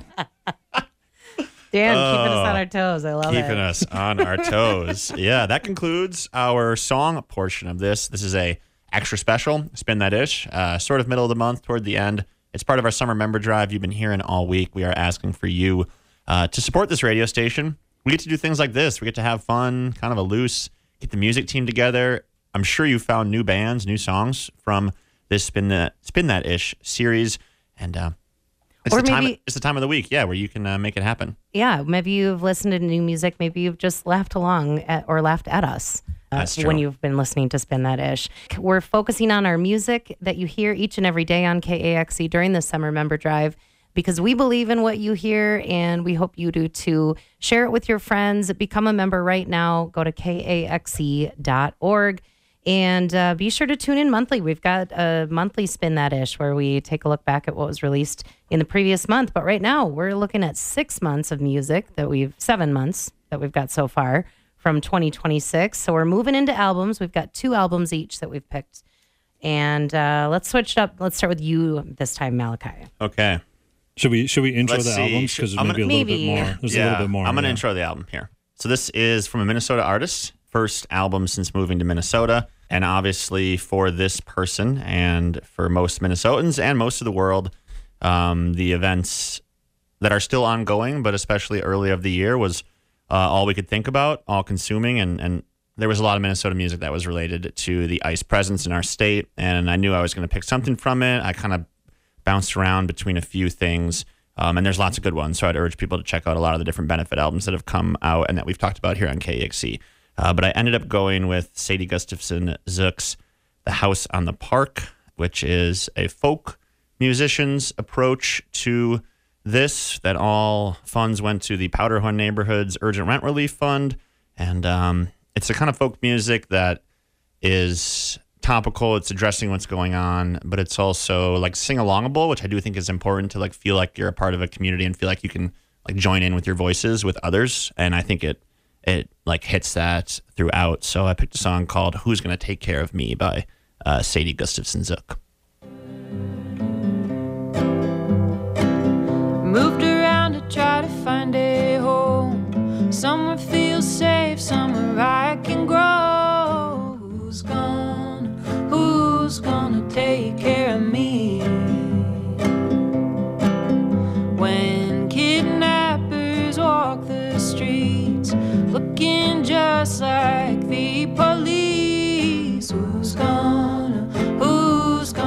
Speaker 1: Dan, keeping us on our toes. I love
Speaker 2: Keeping
Speaker 1: it.
Speaker 2: us on our toes. Yeah, that concludes our song portion of this. This is a extra special, Spin That Ish, uh, sort of middle of the month toward the end. It's part of our summer member drive you've been hearing all week. We are asking for you uh, to support this radio station. We get to do things like this. We get to have fun, kind of a loose, get the music team together. I'm sure you found new bands, new songs from this Spin That Spin That Ish series, and uh, it's
Speaker 1: Or
Speaker 2: the time.
Speaker 1: maybe-
Speaker 2: It's the time of the week, yeah, where you can uh, make it happen.
Speaker 1: Yeah, maybe you've listened to new music. Maybe you've just laughed along at, or laughed at us uh,
Speaker 2: That's true.
Speaker 1: when you've been listening to Spin That Ish. We're focusing on our music that you hear each and every day on K A X E during the summer member drive because we believe in what you hear and we hope you do too. Share it with your friends. Become a member right now. Go to K A X E dot org. And uh, be sure to tune in monthly. We've got a monthly Spin That Ish where we take a look back at what was released in the previous month. But right now, we're looking at six months of music that we've, seven months that we've got so far from twenty twenty-six. So we're moving into albums. We've got two albums each that we've picked. And uh, let's switch it up. Let's start with you this time, Malachi.
Speaker 2: Okay.
Speaker 3: Should we should we intro
Speaker 2: Let's
Speaker 3: the
Speaker 2: see.
Speaker 3: albums because there's
Speaker 2: I'm
Speaker 3: maybe a
Speaker 2: gonna-
Speaker 3: little
Speaker 1: Maybe.
Speaker 3: bit more. There's a
Speaker 2: Yeah,
Speaker 3: little bit more.
Speaker 2: I'm going to
Speaker 3: yeah.
Speaker 2: intro the album here. So this is from a Minnesota artist, first album since moving to Minnesota. And obviously for this person and for most Minnesotans and most of the world, um, the events that are still ongoing, but especially early of the year was uh, all we could think about, all consuming. And, and there was a lot of Minnesota music that was related to the ICE presence in our state. And I knew I was going to pick something from it. I kind of bounced around between a few things. Um, and there's lots of good ones. So I'd urge people to check out a lot of the different benefit albums that have come out and that we've talked about here on K A X E. Uh, but I ended up going with Sadie Gustafson Zook's The House on the Park, which is a folk musician's approach to this, that all funds went to the Powderhorn Neighborhood's Urgent Rent Relief Fund. And um, it's the kind of folk music that is topical. It's addressing what's going on, but it's also like sing-alongable, which I do think is important to like feel like you're a part of a community and feel like you can like join in with your voices with others. And I think it it like hits that throughout. So I picked a song called Who's Gonna Take Care of Me by uh, Sadie Gustafson Zook.
Speaker 4: Moved around to try to find a home. Somewhere feels safe, somewhere I can grow. Who's gonna, who's gonna take care of me? When kidnappers walk the streets, looking just like the police. Who's gonna, who's gonna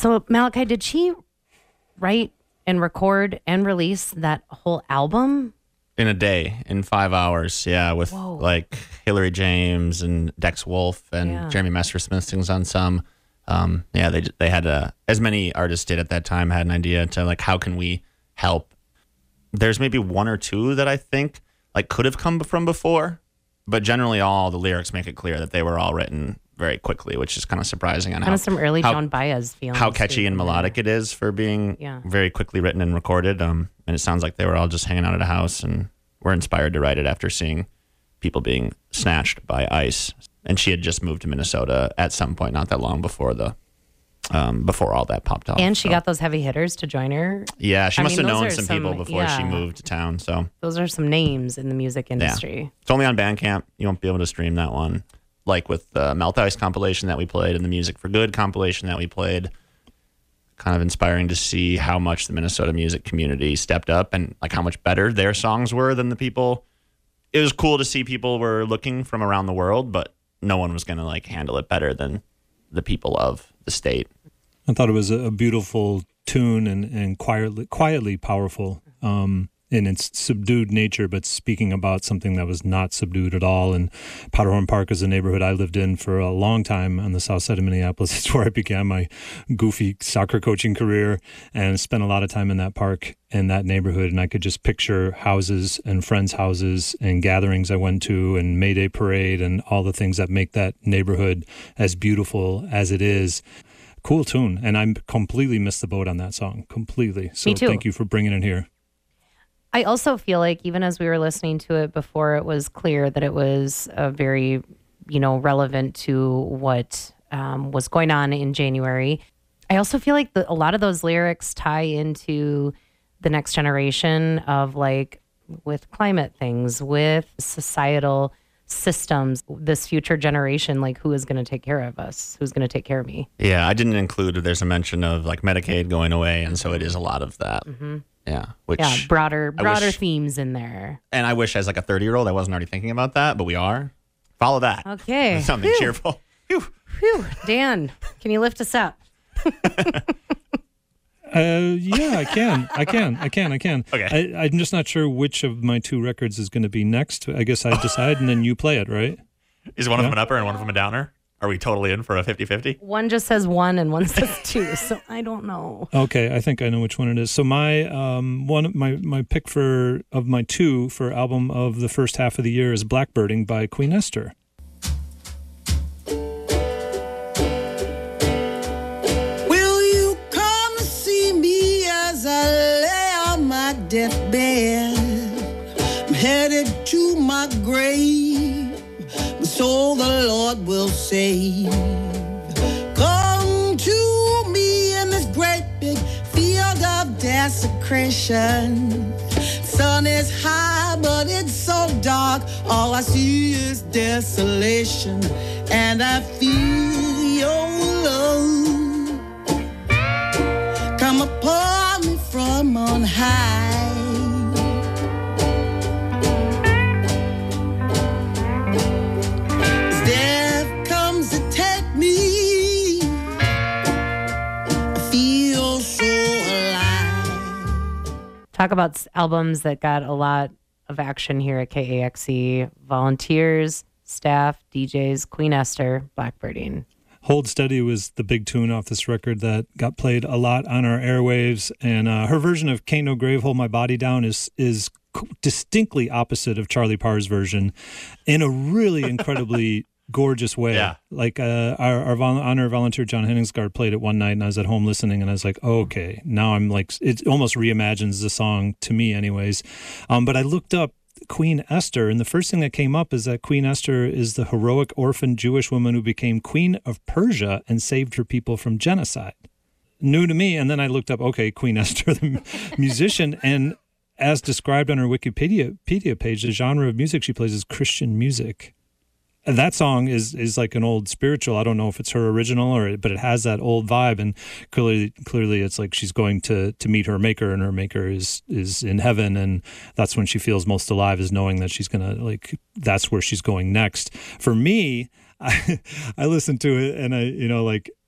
Speaker 1: So Malachi, did she write and record and release that whole album?
Speaker 2: In a day, in five hours, yeah, with
Speaker 1: Whoa.
Speaker 2: like Hillary James and Dex Wolf and
Speaker 1: Yeah.
Speaker 2: Jeremy Messersmith sings on some. Um, yeah, they they had a, as many artists did at that time, had an idea to like, how can we help? There's maybe one or two that I think like could have come from before, but generally all the lyrics make it clear that they were all written very quickly, which is kind of surprising on
Speaker 1: Kind
Speaker 2: how,
Speaker 1: of some early
Speaker 2: how,
Speaker 1: Joan Baez feelings.
Speaker 2: how catchy
Speaker 1: too.
Speaker 2: and melodic it is for being
Speaker 1: Yeah.
Speaker 2: very quickly written and recorded. Um, and it sounds like they were all just hanging out at a house and were inspired to write it after seeing people being snatched by ICE. And she had just moved to Minnesota at some point, not that long before the um, before all that popped off.
Speaker 1: And she
Speaker 2: So,
Speaker 1: got those heavy hitters to join her.
Speaker 2: yeah, she
Speaker 1: I
Speaker 2: must
Speaker 1: mean,
Speaker 2: have
Speaker 1: those
Speaker 2: known
Speaker 1: are
Speaker 2: some,
Speaker 1: some-
Speaker 2: people before she
Speaker 1: yeah.
Speaker 2: moved to town. So
Speaker 1: Those are some names in the music industry.
Speaker 2: it's only on Bandcamp. You won't be able to stream that one. Like with the Melt Ice compilation that we played and the Music for Good compilation that we played. Kind of inspiring to see how much the Minnesota music community stepped up and like how much better their songs were than the people. It was cool to see people were looking from around the world, but no one was going to like handle it better than the people of the state.
Speaker 3: I thought it was a, a beautiful tune and, and quietly quietly powerful um, in its subdued nature, but speaking about something that was not subdued at all. And Powderhorn Park is a neighborhood I lived in for a long time on the south side of Minneapolis. It's where I began my goofy soccer coaching career and spent a lot of time in that park and that neighborhood. And I could just picture houses and friends' houses and gatherings I went to and Mayday Parade and all the things that make that neighborhood as beautiful as it is. Cool tune. And I completely missed the boat on that song. Completely. So
Speaker 1: Me too.
Speaker 3: thank you for bringing it here.
Speaker 1: I also feel like even as we were listening to it before, it was clear that it was a very, you know, relevant to what um, was going on in January. I also feel like the, a lot of those lyrics tie into the next generation of like with climate things, with societal systems, this future generation, like who is going to take care of us? Who's going to take care of me?
Speaker 2: Yeah, I didn't include, there's a mention of like Medicaid going away. And so it is a lot of that.
Speaker 1: Mm-hmm.
Speaker 2: Yeah. Which,
Speaker 1: Yeah, broader
Speaker 2: I
Speaker 1: broader
Speaker 2: wish-
Speaker 1: themes in there.
Speaker 2: and I wish as like a thirty year old, I wasn't already thinking about that, but we are. Follow that.
Speaker 1: Okay.
Speaker 2: Something
Speaker 1: Whew.
Speaker 2: cheerful. Phew.
Speaker 1: Whew. Dan, can you lift us up?
Speaker 3: Uh, yeah, I can. I can. I can. I can.
Speaker 2: Okay.
Speaker 3: I, I'm just not sure which of my two records is going to be next. I guess I decide and then you play it, right?
Speaker 2: Is one of
Speaker 3: Yeah.
Speaker 2: them an upper and one of them a downer? Are we totally in for a fifty-fifty?
Speaker 1: One just says one and one says two, so I don't know.
Speaker 3: Okay, I think I know which one it is. So my um one my my pick for of my two for album of the first half of the year is Blackbirding by Queen Esther.
Speaker 8: Will you come to see me as I lay on my deathbed? I'm headed to my grave, my soul the Lord will save. Come to me in this great big field of desecration. Sun is high, but it's so dark. All I see is desolation, and I feel your love come upon me from on high. As death comes to take me, I feel so alive.
Speaker 1: Talk about s- albums that got a lot of action here at K A X E. Volunteers, staff, D Js, Queen Esther, Blackbirding.
Speaker 3: Hold Steady was the big tune off this record that got played a lot on our airwaves, and uh, her version of "Can't No Grave Hold My Body Down" is is c- distinctly opposite of Charlie Parr's version, in a really incredibly gorgeous way.
Speaker 2: Yeah.
Speaker 3: Like uh, our, our vol- honor volunteer John Henningsgaard played it one night, and I was at home listening, and I was like, oh, okay, now I'm like, it almost reimagines the song to me, anyways. Um, but I looked up Queen Esther, and the first thing that came up is that Queen Esther is the heroic orphan Jewish woman who became queen of Persia and saved her people from genocide. New to me, and then I looked up, okay, Queen Esther, the musician, and as described on her Wikipedia Wikipedia page, the genre of music she plays is Christian music. And that song is is like an old spiritual. I don't know if it's her original or, but it has that old vibe. And clearly, clearly, it's like she's going to to meet her maker, and her maker is is in heaven, and that's when she feels most alive, is knowing that she's gonna like that's where she's going next. For me, I I listened to it, and I you know like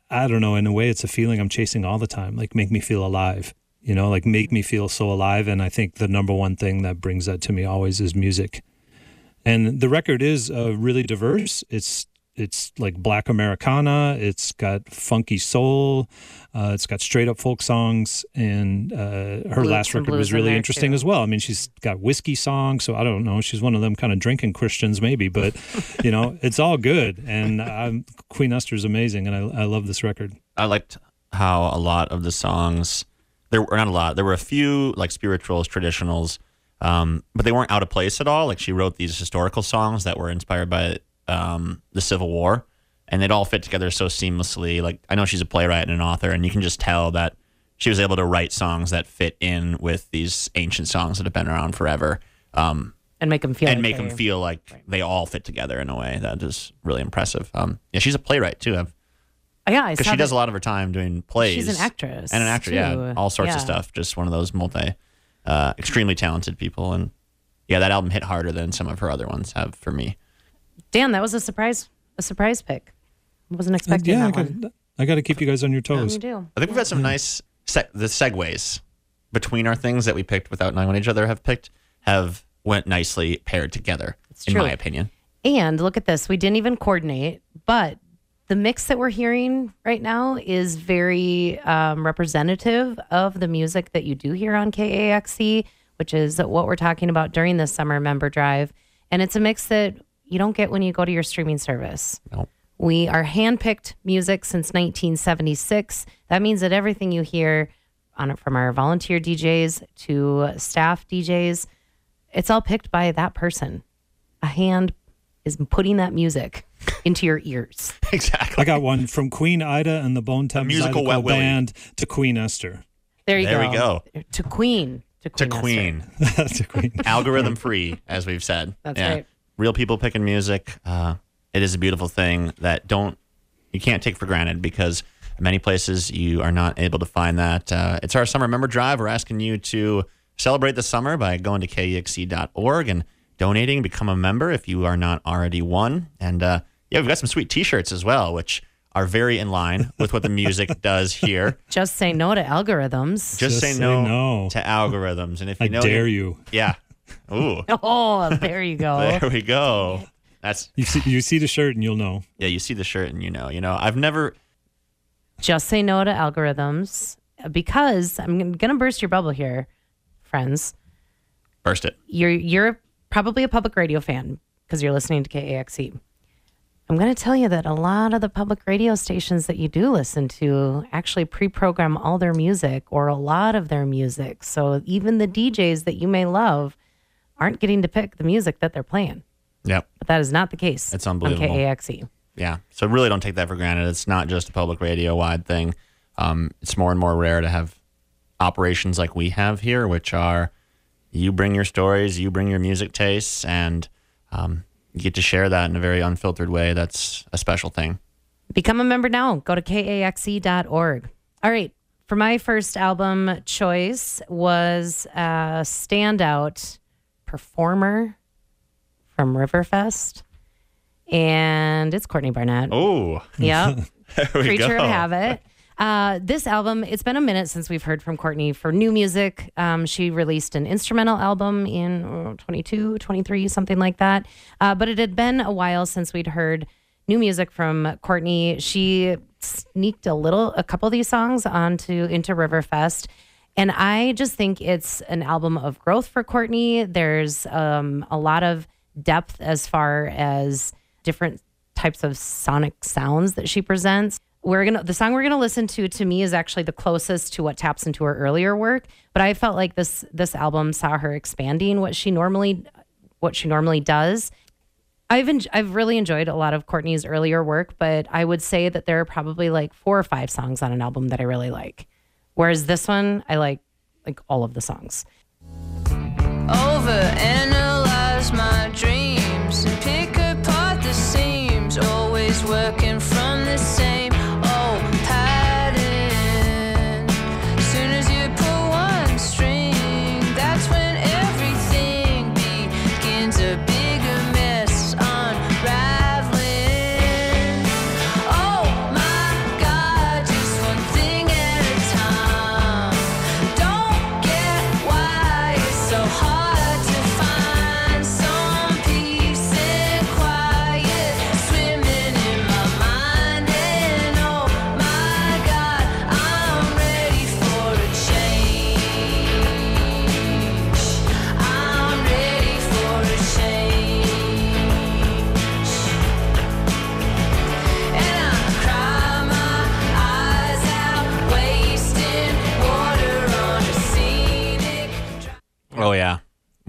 Speaker 3: I don't know, in a way it's a feeling I'm chasing all the time, like make me feel alive, you know, like make me feel so alive. And I think the number one thing that brings that to me always is music. And the record is uh, really diverse. It's It's like Black Americana. It's got funky soul. Uh, it's got straight up folk songs. And uh, her
Speaker 1: Blues
Speaker 3: last
Speaker 1: and
Speaker 3: record
Speaker 1: blues
Speaker 3: was
Speaker 1: in
Speaker 3: really
Speaker 1: there,
Speaker 3: interesting
Speaker 1: too.
Speaker 3: as well. I mean, she's got whiskey songs. So I don't know. She's one of them kind of drinking Christians maybe. But, you know, it's all good. And I'm, Queen Esther's amazing. And I, I love this record.
Speaker 2: I liked how a lot of the songs, there were not a lot, there were a few like spirituals, traditionals, um, but they weren't out of place at all. Like she wrote these historical songs that were inspired by um, the Civil War, and they'd all fit together so seamlessly. Like I know she's a playwright and an author, and you can just tell that she was able to write songs that fit in with these ancient songs that have been around forever. Um,
Speaker 1: And make them feel
Speaker 2: and
Speaker 1: like
Speaker 2: make
Speaker 1: they-
Speaker 2: them feel like they all fit together in a way that is really impressive. Um, yeah, she's a playwright too. I've
Speaker 1: Oh, yeah, I
Speaker 2: because
Speaker 1: saw
Speaker 2: she does
Speaker 1: that-
Speaker 2: a lot of her time doing plays.
Speaker 1: She's an actress,
Speaker 2: and an actor,
Speaker 1: too.
Speaker 2: yeah, all sorts of
Speaker 1: Yeah.
Speaker 2: stuff. Just one of those multi, uh, extremely talented people, and yeah, that album hit harder than some of her other ones have for me.
Speaker 1: Dan, that was a surprise, a surprise pick. I wasn't expecting
Speaker 3: yeah, I
Speaker 1: that one.
Speaker 3: got, I got to keep you guys on your toes.
Speaker 1: You do.
Speaker 2: I think we've had some nice se- the segues between our things that we picked without knowing what each other have picked have went nicely paired together,
Speaker 1: It's
Speaker 2: in
Speaker 1: true.
Speaker 2: my opinion.
Speaker 1: And look at this. We didn't even coordinate, but the mix that we're hearing right now is very um, representative of the music that you do hear on K A X C, which is what we're talking about during this summer member drive. And it's a mix that you don't get when you go to your streaming service.
Speaker 2: No.
Speaker 1: We are handpicked music since nineteen seventy-six. That means that everything you hear on from our volunteer D Js to staff D Js, it's all picked by that person. A hand is putting that music into your ears.
Speaker 2: Exactly.
Speaker 3: I got one from Queen Ida and the Bone Thugs
Speaker 2: musical Wet Willie.
Speaker 3: Band to Queen Esther.
Speaker 1: There you
Speaker 2: There
Speaker 1: go.
Speaker 2: we go.
Speaker 1: To Queen. To
Speaker 2: To
Speaker 1: Queen. Esther.
Speaker 2: Queen.
Speaker 3: to Queen.
Speaker 2: Algorithm free, as we've said.
Speaker 1: That's
Speaker 2: yeah.
Speaker 1: right.
Speaker 2: Real people picking music. Uh, it is a beautiful thing that don't you can't take for granted because many places you are not able to find that. Uh, it's our summer member drive. We're asking you to celebrate the summer by going to K E X C dot org and donating. Become a member if you are not already one. And uh, yeah, we've got some sweet T-shirts as well, which are very in line with what the music does here.
Speaker 1: Just say no to algorithms.
Speaker 2: Just,
Speaker 3: Just
Speaker 2: say,
Speaker 3: say
Speaker 2: no,
Speaker 3: no.
Speaker 2: to algorithms. And if you
Speaker 3: I
Speaker 2: know
Speaker 3: dare
Speaker 2: you're-
Speaker 3: you.
Speaker 2: Yeah. Ooh.
Speaker 1: Oh, there you go.
Speaker 2: There we go. That's
Speaker 3: You see, you see the shirt and you'll know.
Speaker 2: yeah. You see the shirt and you know. You know. I've never.
Speaker 1: Just say no to algorithms because I'm going to burst your bubble here, friends.
Speaker 2: Burst it.
Speaker 1: You're you're probably a public radio fan because you're listening to K A X C. I'm going to tell you that a lot of the public radio stations that you do listen to actually pre-program all their music or a lot of their music. So even the D Js that you may love aren't getting to pick the music that they're playing.
Speaker 2: Yep.
Speaker 1: But that is not the case
Speaker 2: It's
Speaker 1: on
Speaker 2: unbelievable.
Speaker 1: K A X C.
Speaker 2: Yeah. So really don't take that for granted. It's not just a public radio wide thing. Um, it's more and more rare to have operations like we have here, which are you bring your stories, you bring your music tastes, and um, you get to share that in a very unfiltered way. That's a special thing.
Speaker 1: Become a member now. Go to K A X C dot org. All right. For my first album choice was a standout performer from Riverfest. And it's Courtney Barnett.
Speaker 2: Oh,
Speaker 1: Yep.
Speaker 2: there we
Speaker 1: Creature
Speaker 2: go.
Speaker 1: of Habit. Uh, this album, it's been a minute since we've heard from Courtney for new music. Um, she released an instrumental album in oh, twenty-two, twenty-three, something like that. Uh, but it had been a while since we'd heard new music from Courtney. She sneaked a little, a couple of these songs onto into Riverfest. And I just think it's an album of growth for Courtney. There's um, a lot of depth as far as different types of sonic sounds that she presents. We're gonna the song we're gonna listen to to me is actually the closest to what taps into her earlier work. But I felt like this this album saw her expanding what she normally what she normally does. I've en- I've really enjoyed a lot of Courtney's earlier work, but I would say that there are probably like four or five songs on an album that I really like. Whereas this one, I like like all of the songs.
Speaker 9: Overanalyze my dreams and pick apart the seams, always working from the same old pattern. Soon as you pull one string, that's when everything begins, a bigger mess unraveling. Oh my God,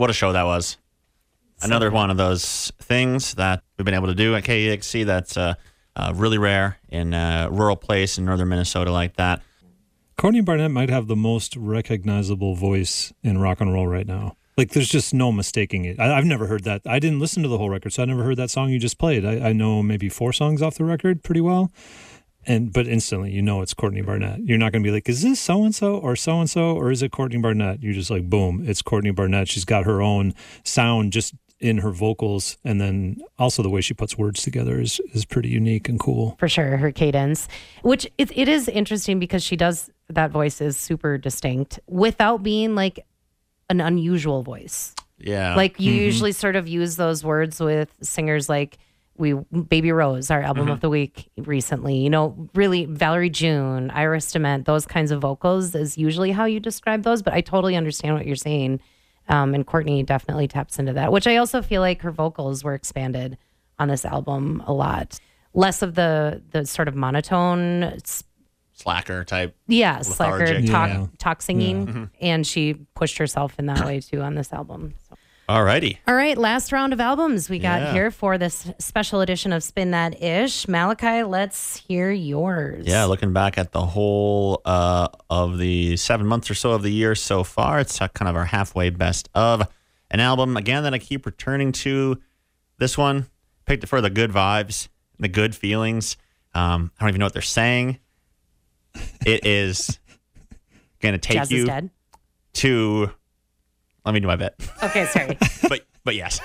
Speaker 2: What a show that was. Another one of those things that we've been able to do at K E X C that's uh, uh, really rare in a rural place in northern Minnesota like that.
Speaker 3: Courtney Barnett might have the most recognizable voice in rock and roll right now. Like, there's just no mistaking it. I, I've never heard that. I didn't listen to the whole record, so I never heard that song you just played. I, I know maybe four songs off the record pretty well. And but instantly, you know it's Courtney Barnett. You're not going to be like, is this so-and-so or so-and-so, or is it Courtney Barnett? You're just like, boom, it's Courtney Barnett. She's got her own sound just in her vocals, and then also the way she puts words together is, is pretty unique and cool.
Speaker 1: For sure, her cadence, which it, it is interesting because she does, that voice is super distinct without being like an unusual voice.
Speaker 2: Yeah.
Speaker 1: Like you mm-hmm. usually sort of use those words with singers like we Baby Rose, our album mm-hmm. of the week recently, you know, really Valerie June, Iris DeMent, those kinds of vocals is usually how you describe those. But I totally understand what you're saying. Um, and Courtney definitely taps into that, which I also feel like her vocals were expanded on this album a lot. Less of the the sort of monotone,
Speaker 2: slacker type.
Speaker 1: Yeah, slacker talk,
Speaker 3: yeah.
Speaker 1: talk singing.
Speaker 2: Yeah. Mm-hmm.
Speaker 1: And she pushed herself in that way too on this album. So.
Speaker 2: Alrighty.
Speaker 1: All right, last round of albums we got
Speaker 2: Yeah.
Speaker 1: here for this special edition of Spin That Ish. Malachi, let's hear yours.
Speaker 2: Yeah, looking back at the whole uh, of the seven months or so of the year so far, it's uh, kind of our halfway best of an album, again, that I keep returning to. This one, picked it for the good vibes, the good feelings. Um, I don't even know what they're saying. It is going to take
Speaker 1: Jazz
Speaker 2: you
Speaker 1: is dead.
Speaker 2: to... Let me do my bit.
Speaker 1: Okay, sorry.
Speaker 2: but but yes.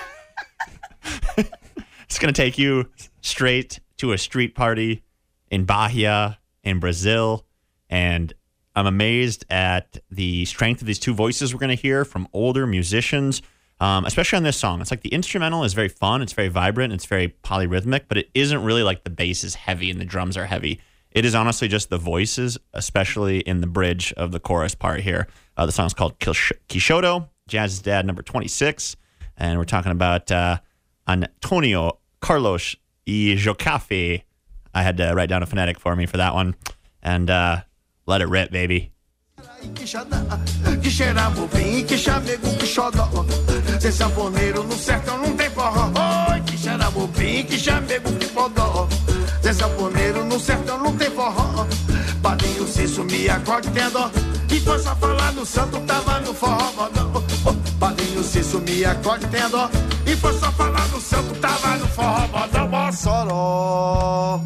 Speaker 2: It's going to take you straight to a street party in Bahia, in Brazil. And I'm amazed at the strength of these two voices we're going to hear from older musicians, um, especially on this song. It's like the instrumental is very fun. It's very vibrant. It's very polyrhythmic, but it isn't really like the bass is heavy and the drums are heavy. It is honestly just the voices, especially in the bridge of the chorus part here. Uh, the song's called Quish- Quixoto. Jazz is Dead, number twenty-six. And we're talking about uh, Antonio Carlos y Jocafe. I had to write down a phonetic for me for that one. And uh, let it rip, baby.
Speaker 10: Que cheirava o vinho, que chamego, que xodó. Ser sanfoneiro no sertão não tem forró. Oi, que cheirava o vinho, que chamego, que xodó. Ser sanfoneiro no sertão não tem forró. Padrinho se sumia, acorde, tem dó. E foi só falar no santo, tava no forró, modão. Padrinho se sumia, acorde, tem dó. E foi só falar no santo, tava no forró, modão, mossoró.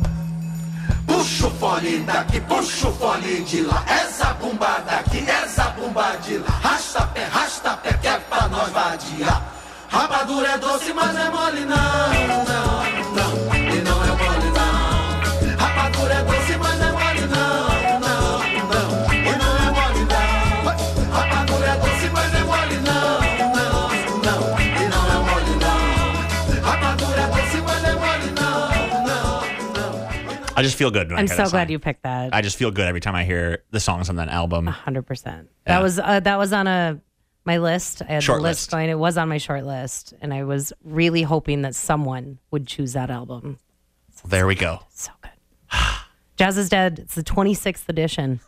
Speaker 10: Puxa o fone daqui, puxa o fone de lá. Essa bomba daqui, essa bomba de lá. Rasta pé, rasta pé, que é pra nós vadiar. Rapadura é doce, mas não é mole não, não, não. E não é mole não. Rapadura é doce, mas não é mole não, não, não. E não é mole não. Rapadura é doce, mas não é mole não, não, não. E não é mole não. Rapadura é doce, mas não é mole não, não, não.
Speaker 2: I just feel good when I
Speaker 1: I'm
Speaker 2: hear
Speaker 1: so
Speaker 2: that
Speaker 1: glad
Speaker 2: song.
Speaker 1: you picked that.
Speaker 2: I just feel good every time I hear the songs on that album.
Speaker 1: one hundred percent.
Speaker 2: Yeah.
Speaker 1: That was uh, that was on a my list. I had
Speaker 2: Short
Speaker 1: the list,
Speaker 2: list.
Speaker 1: going. It was on my short list, and I was really hoping that someone would choose that album.
Speaker 2: There we go.
Speaker 1: So good. Jazz is Dead. It's the twenty-sixth edition.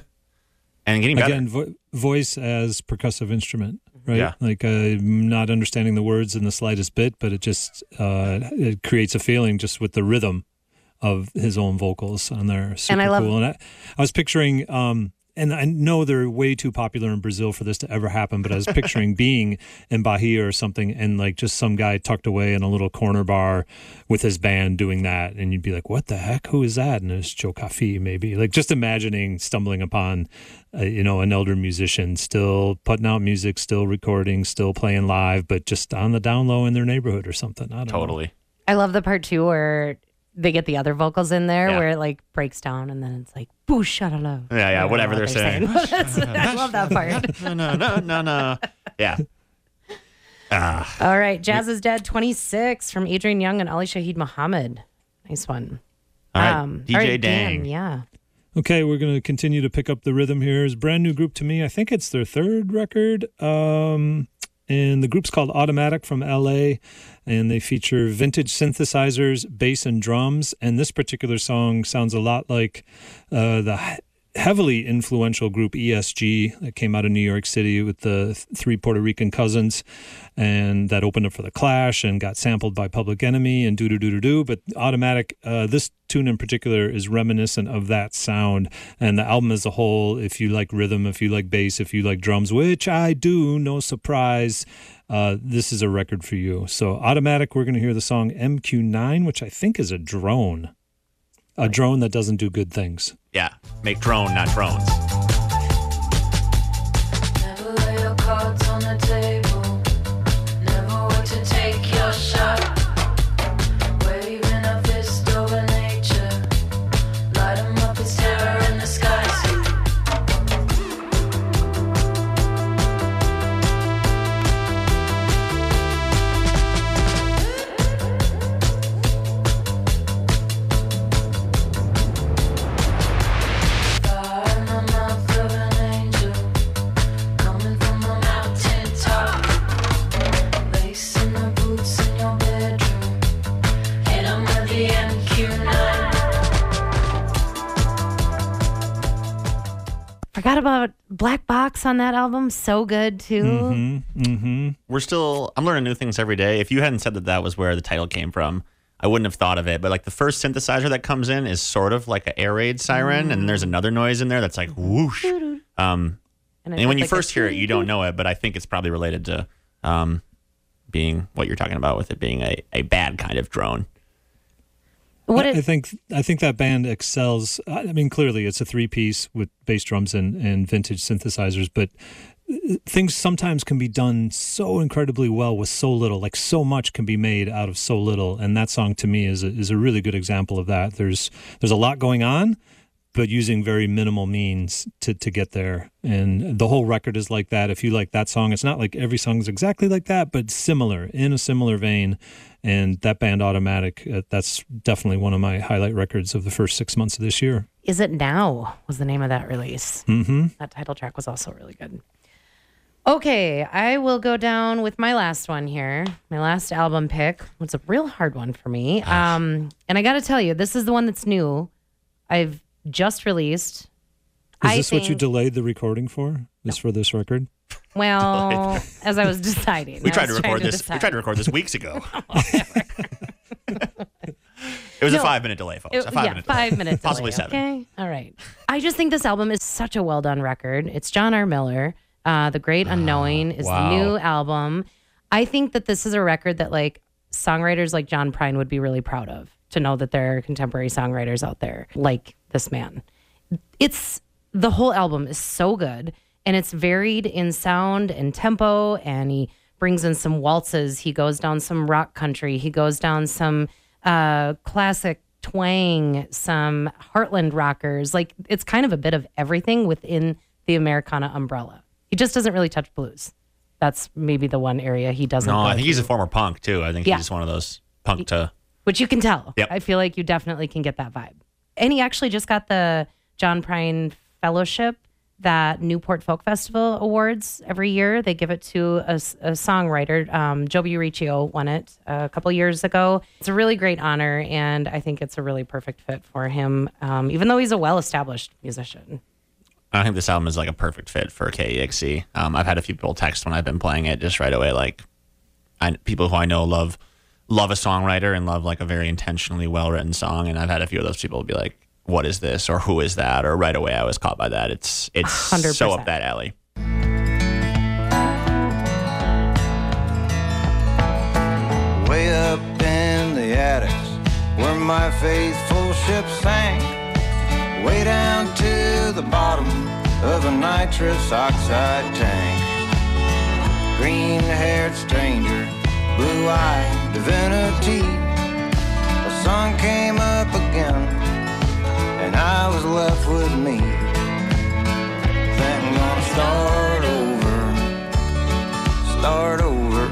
Speaker 2: And getting better.
Speaker 3: Again, vo- voice as percussive instrument, right?
Speaker 2: Yeah.
Speaker 3: Like uh, not understanding the words in the slightest bit, but it just uh, it creates a feeling just with the rhythm of his own vocals on there. Super
Speaker 1: And I love-
Speaker 3: cool. And I, I was picturing, um, and I know they're way too popular in Brazil for this to ever happen, but I was picturing being in Bahia or something and like just some guy tucked away in a little corner bar with his band doing that. And you'd be like, what the heck? Who is that? And it's Joe Coffey, maybe. Like just imagining stumbling upon, uh, you know, an elder musician still putting out music, still recording, still playing live, but just on the down low in their neighborhood or something. I don't know.
Speaker 2: Totally.
Speaker 1: I love the part too where they get the other vocals in there,
Speaker 2: Yeah.
Speaker 1: where it like breaks down, and then it's like boo shadala.
Speaker 2: Yeah, yeah, whatever they're saying.
Speaker 1: That's- I love that part.
Speaker 2: no, no, no, no, no. Yeah. Ah,
Speaker 1: All right, Jazz is Dead twenty-six from Adrian Young and Ali Shaheed Muhammad. Nice one.
Speaker 2: all right. D J
Speaker 1: all right, Dan,
Speaker 2: Dang.
Speaker 1: yeah.
Speaker 3: Okay, we're going to continue to pick up the rhythm here. It's a brand new group to me. I think it's their third record. Um, and the group's called Automatic from L A, and they feature vintage synthesizers, bass, and drums. And this particular song sounds a lot like uh, the heavily influential group E S G that came out of New York City with the th- three Puerto Rican cousins, and that opened up for The Clash and got sampled by Public Enemy and doo-doo-doo-doo-doo. But Automatic, uh, this tune in particular is reminiscent of that sound. And the album as a whole, if you like rhythm, if you like bass, if you like drums, which I do, no surprise, uh, this is a record for you. So Automatic, we're going to hear the song M Q nine, which I think is a drone. A drone that doesn't do good things.
Speaker 2: Yeah, make drone, not drones.
Speaker 9: Never lay your cards on the table. Never wait to take your shot. Waving a fist over nature. Light 'em up, it's terror in the skies.
Speaker 1: Forgot about Black Box on that album. So good, too.
Speaker 3: Mm-hmm, mm-hmm.
Speaker 2: We're still, I'm learning new things every day. If you hadn't said that that was where the title came from, I wouldn't have thought of it. But like the first synthesizer that comes in is sort of like an air raid siren, and there's another noise in there that's like whoosh. Um,
Speaker 1: And,
Speaker 2: and when you
Speaker 1: like
Speaker 2: first
Speaker 1: a-
Speaker 2: hear it, you don't know it, but I think it's probably related to um, being what you're talking about with it being a, a bad kind of drone.
Speaker 1: What
Speaker 3: I,
Speaker 1: it,
Speaker 3: I think I think that band excels. I mean, clearly it's a three piece with bass drums and, and vintage synthesizers, but things sometimes can be done so incredibly well with so little. Like so much can be made out of so little, and that song to me is a, is a really good example of that. There's there's a lot going on, but using very minimal means to, to get there. And the whole record is like that. If you like that song, it's not like every song is exactly like that, but similar, in a similar vein. And that band Automatic, uh, that's definitely one of my highlight records of the first six months of this year.
Speaker 1: Is It Now was the name of that release.
Speaker 3: Mm-hmm.
Speaker 1: That title track was also really good. Okay, I will go down with my last one here. My last album pick. It's a real hard one for me. Um, and I got to tell you, this is the one that's new. I've just released.
Speaker 3: Is
Speaker 1: I
Speaker 3: this what you
Speaker 1: think-
Speaker 3: delayed the recording for? Is for this record?
Speaker 1: Well, as I was deciding.
Speaker 2: We
Speaker 1: I
Speaker 2: tried to
Speaker 1: was trying
Speaker 2: record this.
Speaker 1: decide.
Speaker 2: We tried to record this weeks ago. It was
Speaker 1: No.
Speaker 2: a five minute delay, folks.
Speaker 1: It-
Speaker 2: a five
Speaker 1: yeah,
Speaker 2: minute
Speaker 1: five
Speaker 2: delay.
Speaker 1: minutes.
Speaker 2: Possibly
Speaker 1: delay,
Speaker 2: seven.
Speaker 1: Okay, all right. I just think this album is such a well done record. It's John R. Miller. Uh, the Great Unknowing is
Speaker 2: wow.
Speaker 1: the new album. I think that this is a record that like songwriters like John Prine would be really proud of, to know that there are contemporary songwriters out there like this man. It's the whole album is so good, and it's varied in sound and tempo, and he brings in some waltzes. He goes down some rock country. He goes down some uh, classic twang, some heartland rockers. Like it's kind of a bit of everything within the Americana umbrella. He just doesn't really touch blues. That's maybe the one area he doesn't.
Speaker 2: No,
Speaker 1: go
Speaker 2: I think he's a
Speaker 1: to.
Speaker 2: former punk too. I think
Speaker 1: Yeah.
Speaker 2: he's one of those punk to.
Speaker 1: Which you can tell.
Speaker 2: Yep.
Speaker 1: I feel like you definitely can get that vibe. And he actually just got the John Prine Fellowship, that Newport Folk Festival Awards every year. They give it to a, a songwriter. Um, Joe Riccio won it a couple years ago. It's a really great honor, and I think it's a really perfect fit for him, um, even though he's a well-established musician.
Speaker 2: I think this album is like a perfect fit for K E X C. Um, I've had a few people text when I've been playing it just right away. Like, I, people who I know love love a songwriter and love like a very intentionally well written song. And I've had a few of those people be like, "What is this?" or "Who is that?" Or right away I was caught by that. It's it's
Speaker 1: one hundred percent.
Speaker 2: so up that alley.
Speaker 7: Way up in the attics where my faithful ship sank, way down to the bottom of a nitrous oxide tank. Green-haired stranger, blue-eyed divinity. The sun came up again, and I was left with me. Then I'm gonna start over, start over.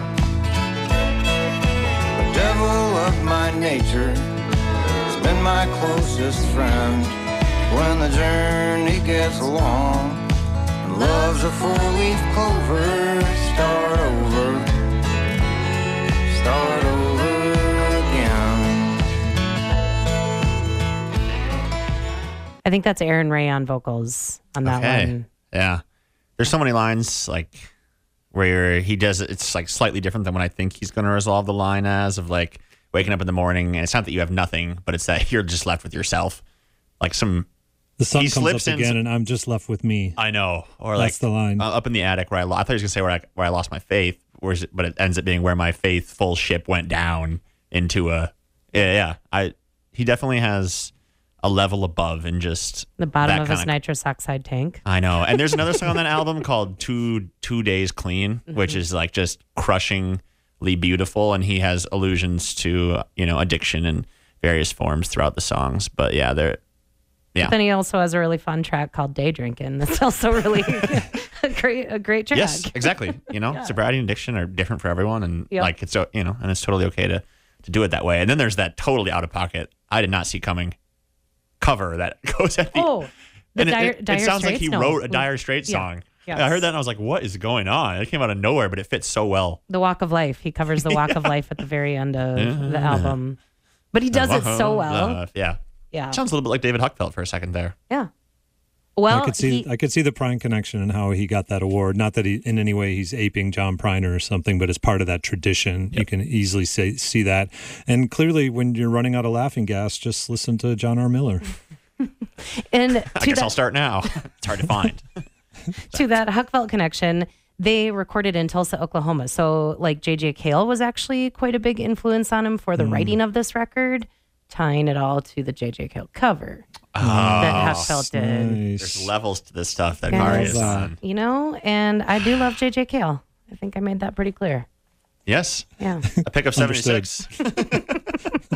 Speaker 7: The devil of my nature has been my closest friend. When the journey gets long and love's a four-leaf clover, start over, start over again.
Speaker 1: I think that's Aaron Ray on vocals on that
Speaker 2: Okay.
Speaker 1: one.
Speaker 2: Yeah. There's so many lines like where he does it. It's like slightly different than what I think he's going to resolve the line as of like waking up in the morning. And it's not that you have nothing, but it's that you're just left with yourself. Like some,
Speaker 3: The sun
Speaker 2: he
Speaker 3: comes
Speaker 2: slips
Speaker 3: up
Speaker 2: in
Speaker 3: again,
Speaker 2: some-
Speaker 3: and I'm just left with me.
Speaker 2: I know. Or
Speaker 3: That's
Speaker 2: like
Speaker 3: the line.
Speaker 2: uh, up in the attic where I, lo- I thought he was going to say where I, where I lost my faith, where's it, but it ends up being where my faithful ship went down into a, yeah, yeah. I, he definitely has a level above in just
Speaker 1: The bottom
Speaker 2: that
Speaker 1: of his
Speaker 2: kinda-
Speaker 1: nitrous oxide tank.
Speaker 2: I know. And there's another song on that album called Two Two Days Clean, which is like just crushingly beautiful. And he has allusions to, you know, addiction in various forms throughout the songs. But yeah, they're, yeah.
Speaker 1: But then he also has a really fun track called Day Drinking. That's also really a great a great track.
Speaker 2: Yes, exactly. You know,
Speaker 1: Yeah.
Speaker 2: sobriety and addiction are different for everyone. And
Speaker 1: Yep.
Speaker 2: like, it's, you know, and it's totally okay to, to do it that way. And then there's that totally out of pocket, I did not see coming cover that goes at the
Speaker 1: Oh, the
Speaker 2: and it-
Speaker 1: Dire,
Speaker 2: it, it,
Speaker 1: Dire
Speaker 2: sounds like
Speaker 1: Straits?
Speaker 2: he
Speaker 1: No.
Speaker 2: wrote a Dire Straits
Speaker 1: Yeah.
Speaker 2: song.
Speaker 1: Yes.
Speaker 2: I heard that and I was like, what is going on? It came out of nowhere, but it fits so well.
Speaker 1: The Walk of Life. He covers the Walk of Life at the very end of the album. But he does it so well.
Speaker 2: Uh, yeah.
Speaker 1: Yeah.
Speaker 2: Sounds a little bit like David Huckfeld for a second there.
Speaker 1: Yeah. Well,
Speaker 3: I could see
Speaker 1: he-
Speaker 3: I could see the Prine connection and how he got that award. Not that he in any way he's aping John Priner or something, but as part of that tradition, you can easily say, see that. And clearly, when you're running out of laughing gas, just listen to John R. Miller.
Speaker 1: and
Speaker 2: I
Speaker 1: to
Speaker 2: guess
Speaker 1: that,
Speaker 2: I'll start now. It's hard to find.
Speaker 1: to that Huckfeld connection, they recorded in Tulsa, Oklahoma. So, like, J J Cale was actually quite a big influence on him for the writing of this record, tying it all to the J J Cale cover that Huckfeld did.
Speaker 2: There's
Speaker 3: Nice.
Speaker 2: levels to this stuff that
Speaker 1: Yes.
Speaker 2: Kari is
Speaker 3: Love that.
Speaker 2: on.
Speaker 1: You know, and I do love J J Cale. I think I made that pretty clear.
Speaker 2: Yes.
Speaker 1: Yeah.
Speaker 2: A pick of
Speaker 3: Understood.
Speaker 2: seventy-six.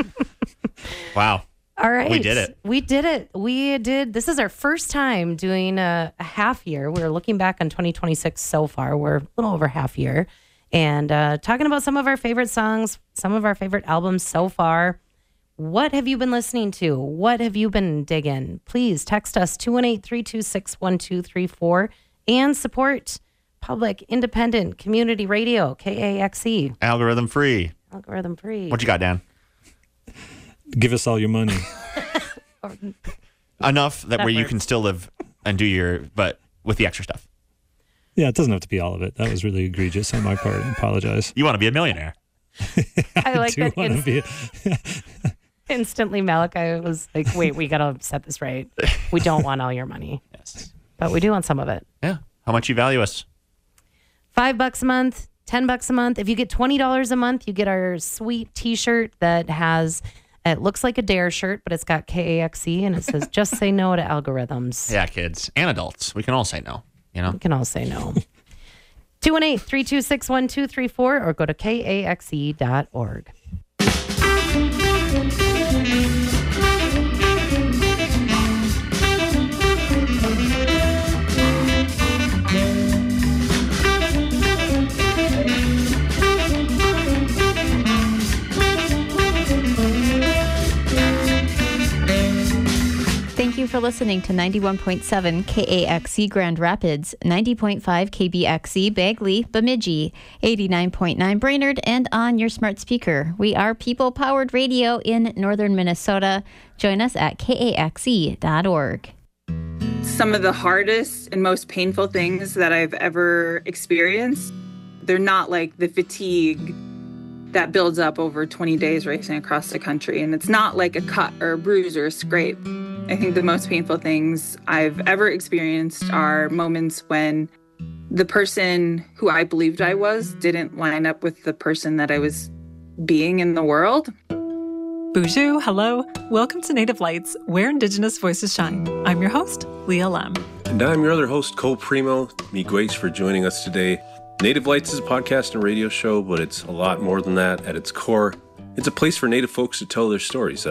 Speaker 2: Wow.
Speaker 1: All right.
Speaker 2: We did it.
Speaker 1: We did it. We did. This is our first time doing a, a half year. We're looking back on twenty twenty-six so far. We're a little over half year and uh, talking about some of our favorite songs, some of our favorite albums so far. What have you been listening to? What have you been digging? Please text us two one eight, three two six, one two three four and support public, independent, community radio, K A X E,
Speaker 2: Algorithm free.
Speaker 1: algorithm free.
Speaker 2: What you got, Dan?
Speaker 3: Give us all your money.
Speaker 2: Enough that,
Speaker 1: That
Speaker 2: where you
Speaker 1: works.
Speaker 2: can still live and do your, but with the extra stuff.
Speaker 3: Yeah, it doesn't have to be all of it. That was really egregious on my part. I apologize.
Speaker 2: You want to be a millionaire.
Speaker 1: I like
Speaker 3: do
Speaker 1: that.
Speaker 3: want to
Speaker 1: Inst-
Speaker 3: be.
Speaker 1: instantly, Malachi was like, wait, we got to set this right. We don't want all your money,
Speaker 2: Yes.
Speaker 1: but we do want some of it.
Speaker 2: Yeah. How much you value us?
Speaker 1: Five bucks a month, ten bucks a month. If you get twenty dollars a month, you get our sweet t-shirt that has, it looks like a Dare shirt, but it's got K A X E and it says, just say no to algorithms.
Speaker 2: Yeah, kids and adults. We can all say no, you know?
Speaker 1: We can all say no. two one eight, three two six, one two three four or go to K A X E dot org.
Speaker 11: Thank you for listening to ninety-one point seven K A X E Grand Rapids, ninety point five K B X E Bagley, Bemidji, eighty-nine point nine Brainerd, and on your smart speaker. We are people-powered radio in northern Minnesota. Join us at K A X E dot org.
Speaker 12: Some of the hardest and most painful things that I've ever experienced, they're not like the fatigue that builds up over twenty days racing across the country. And it's not like a cut or a bruise or a scrape. I think the most painful things I've ever experienced are moments when the person who I believed I was didn't line up with the person that I was being in the world.
Speaker 13: Bonjour, hello. Welcome to Native Lights, where Indigenous voices shine. I'm your host, Leah Lem.
Speaker 14: And I'm your other host, Cole Primo. Miigwech for joining us today. Native Lights is a podcast and radio show, but it's a lot more than that at its core. It's a place for Native folks to tell their stories.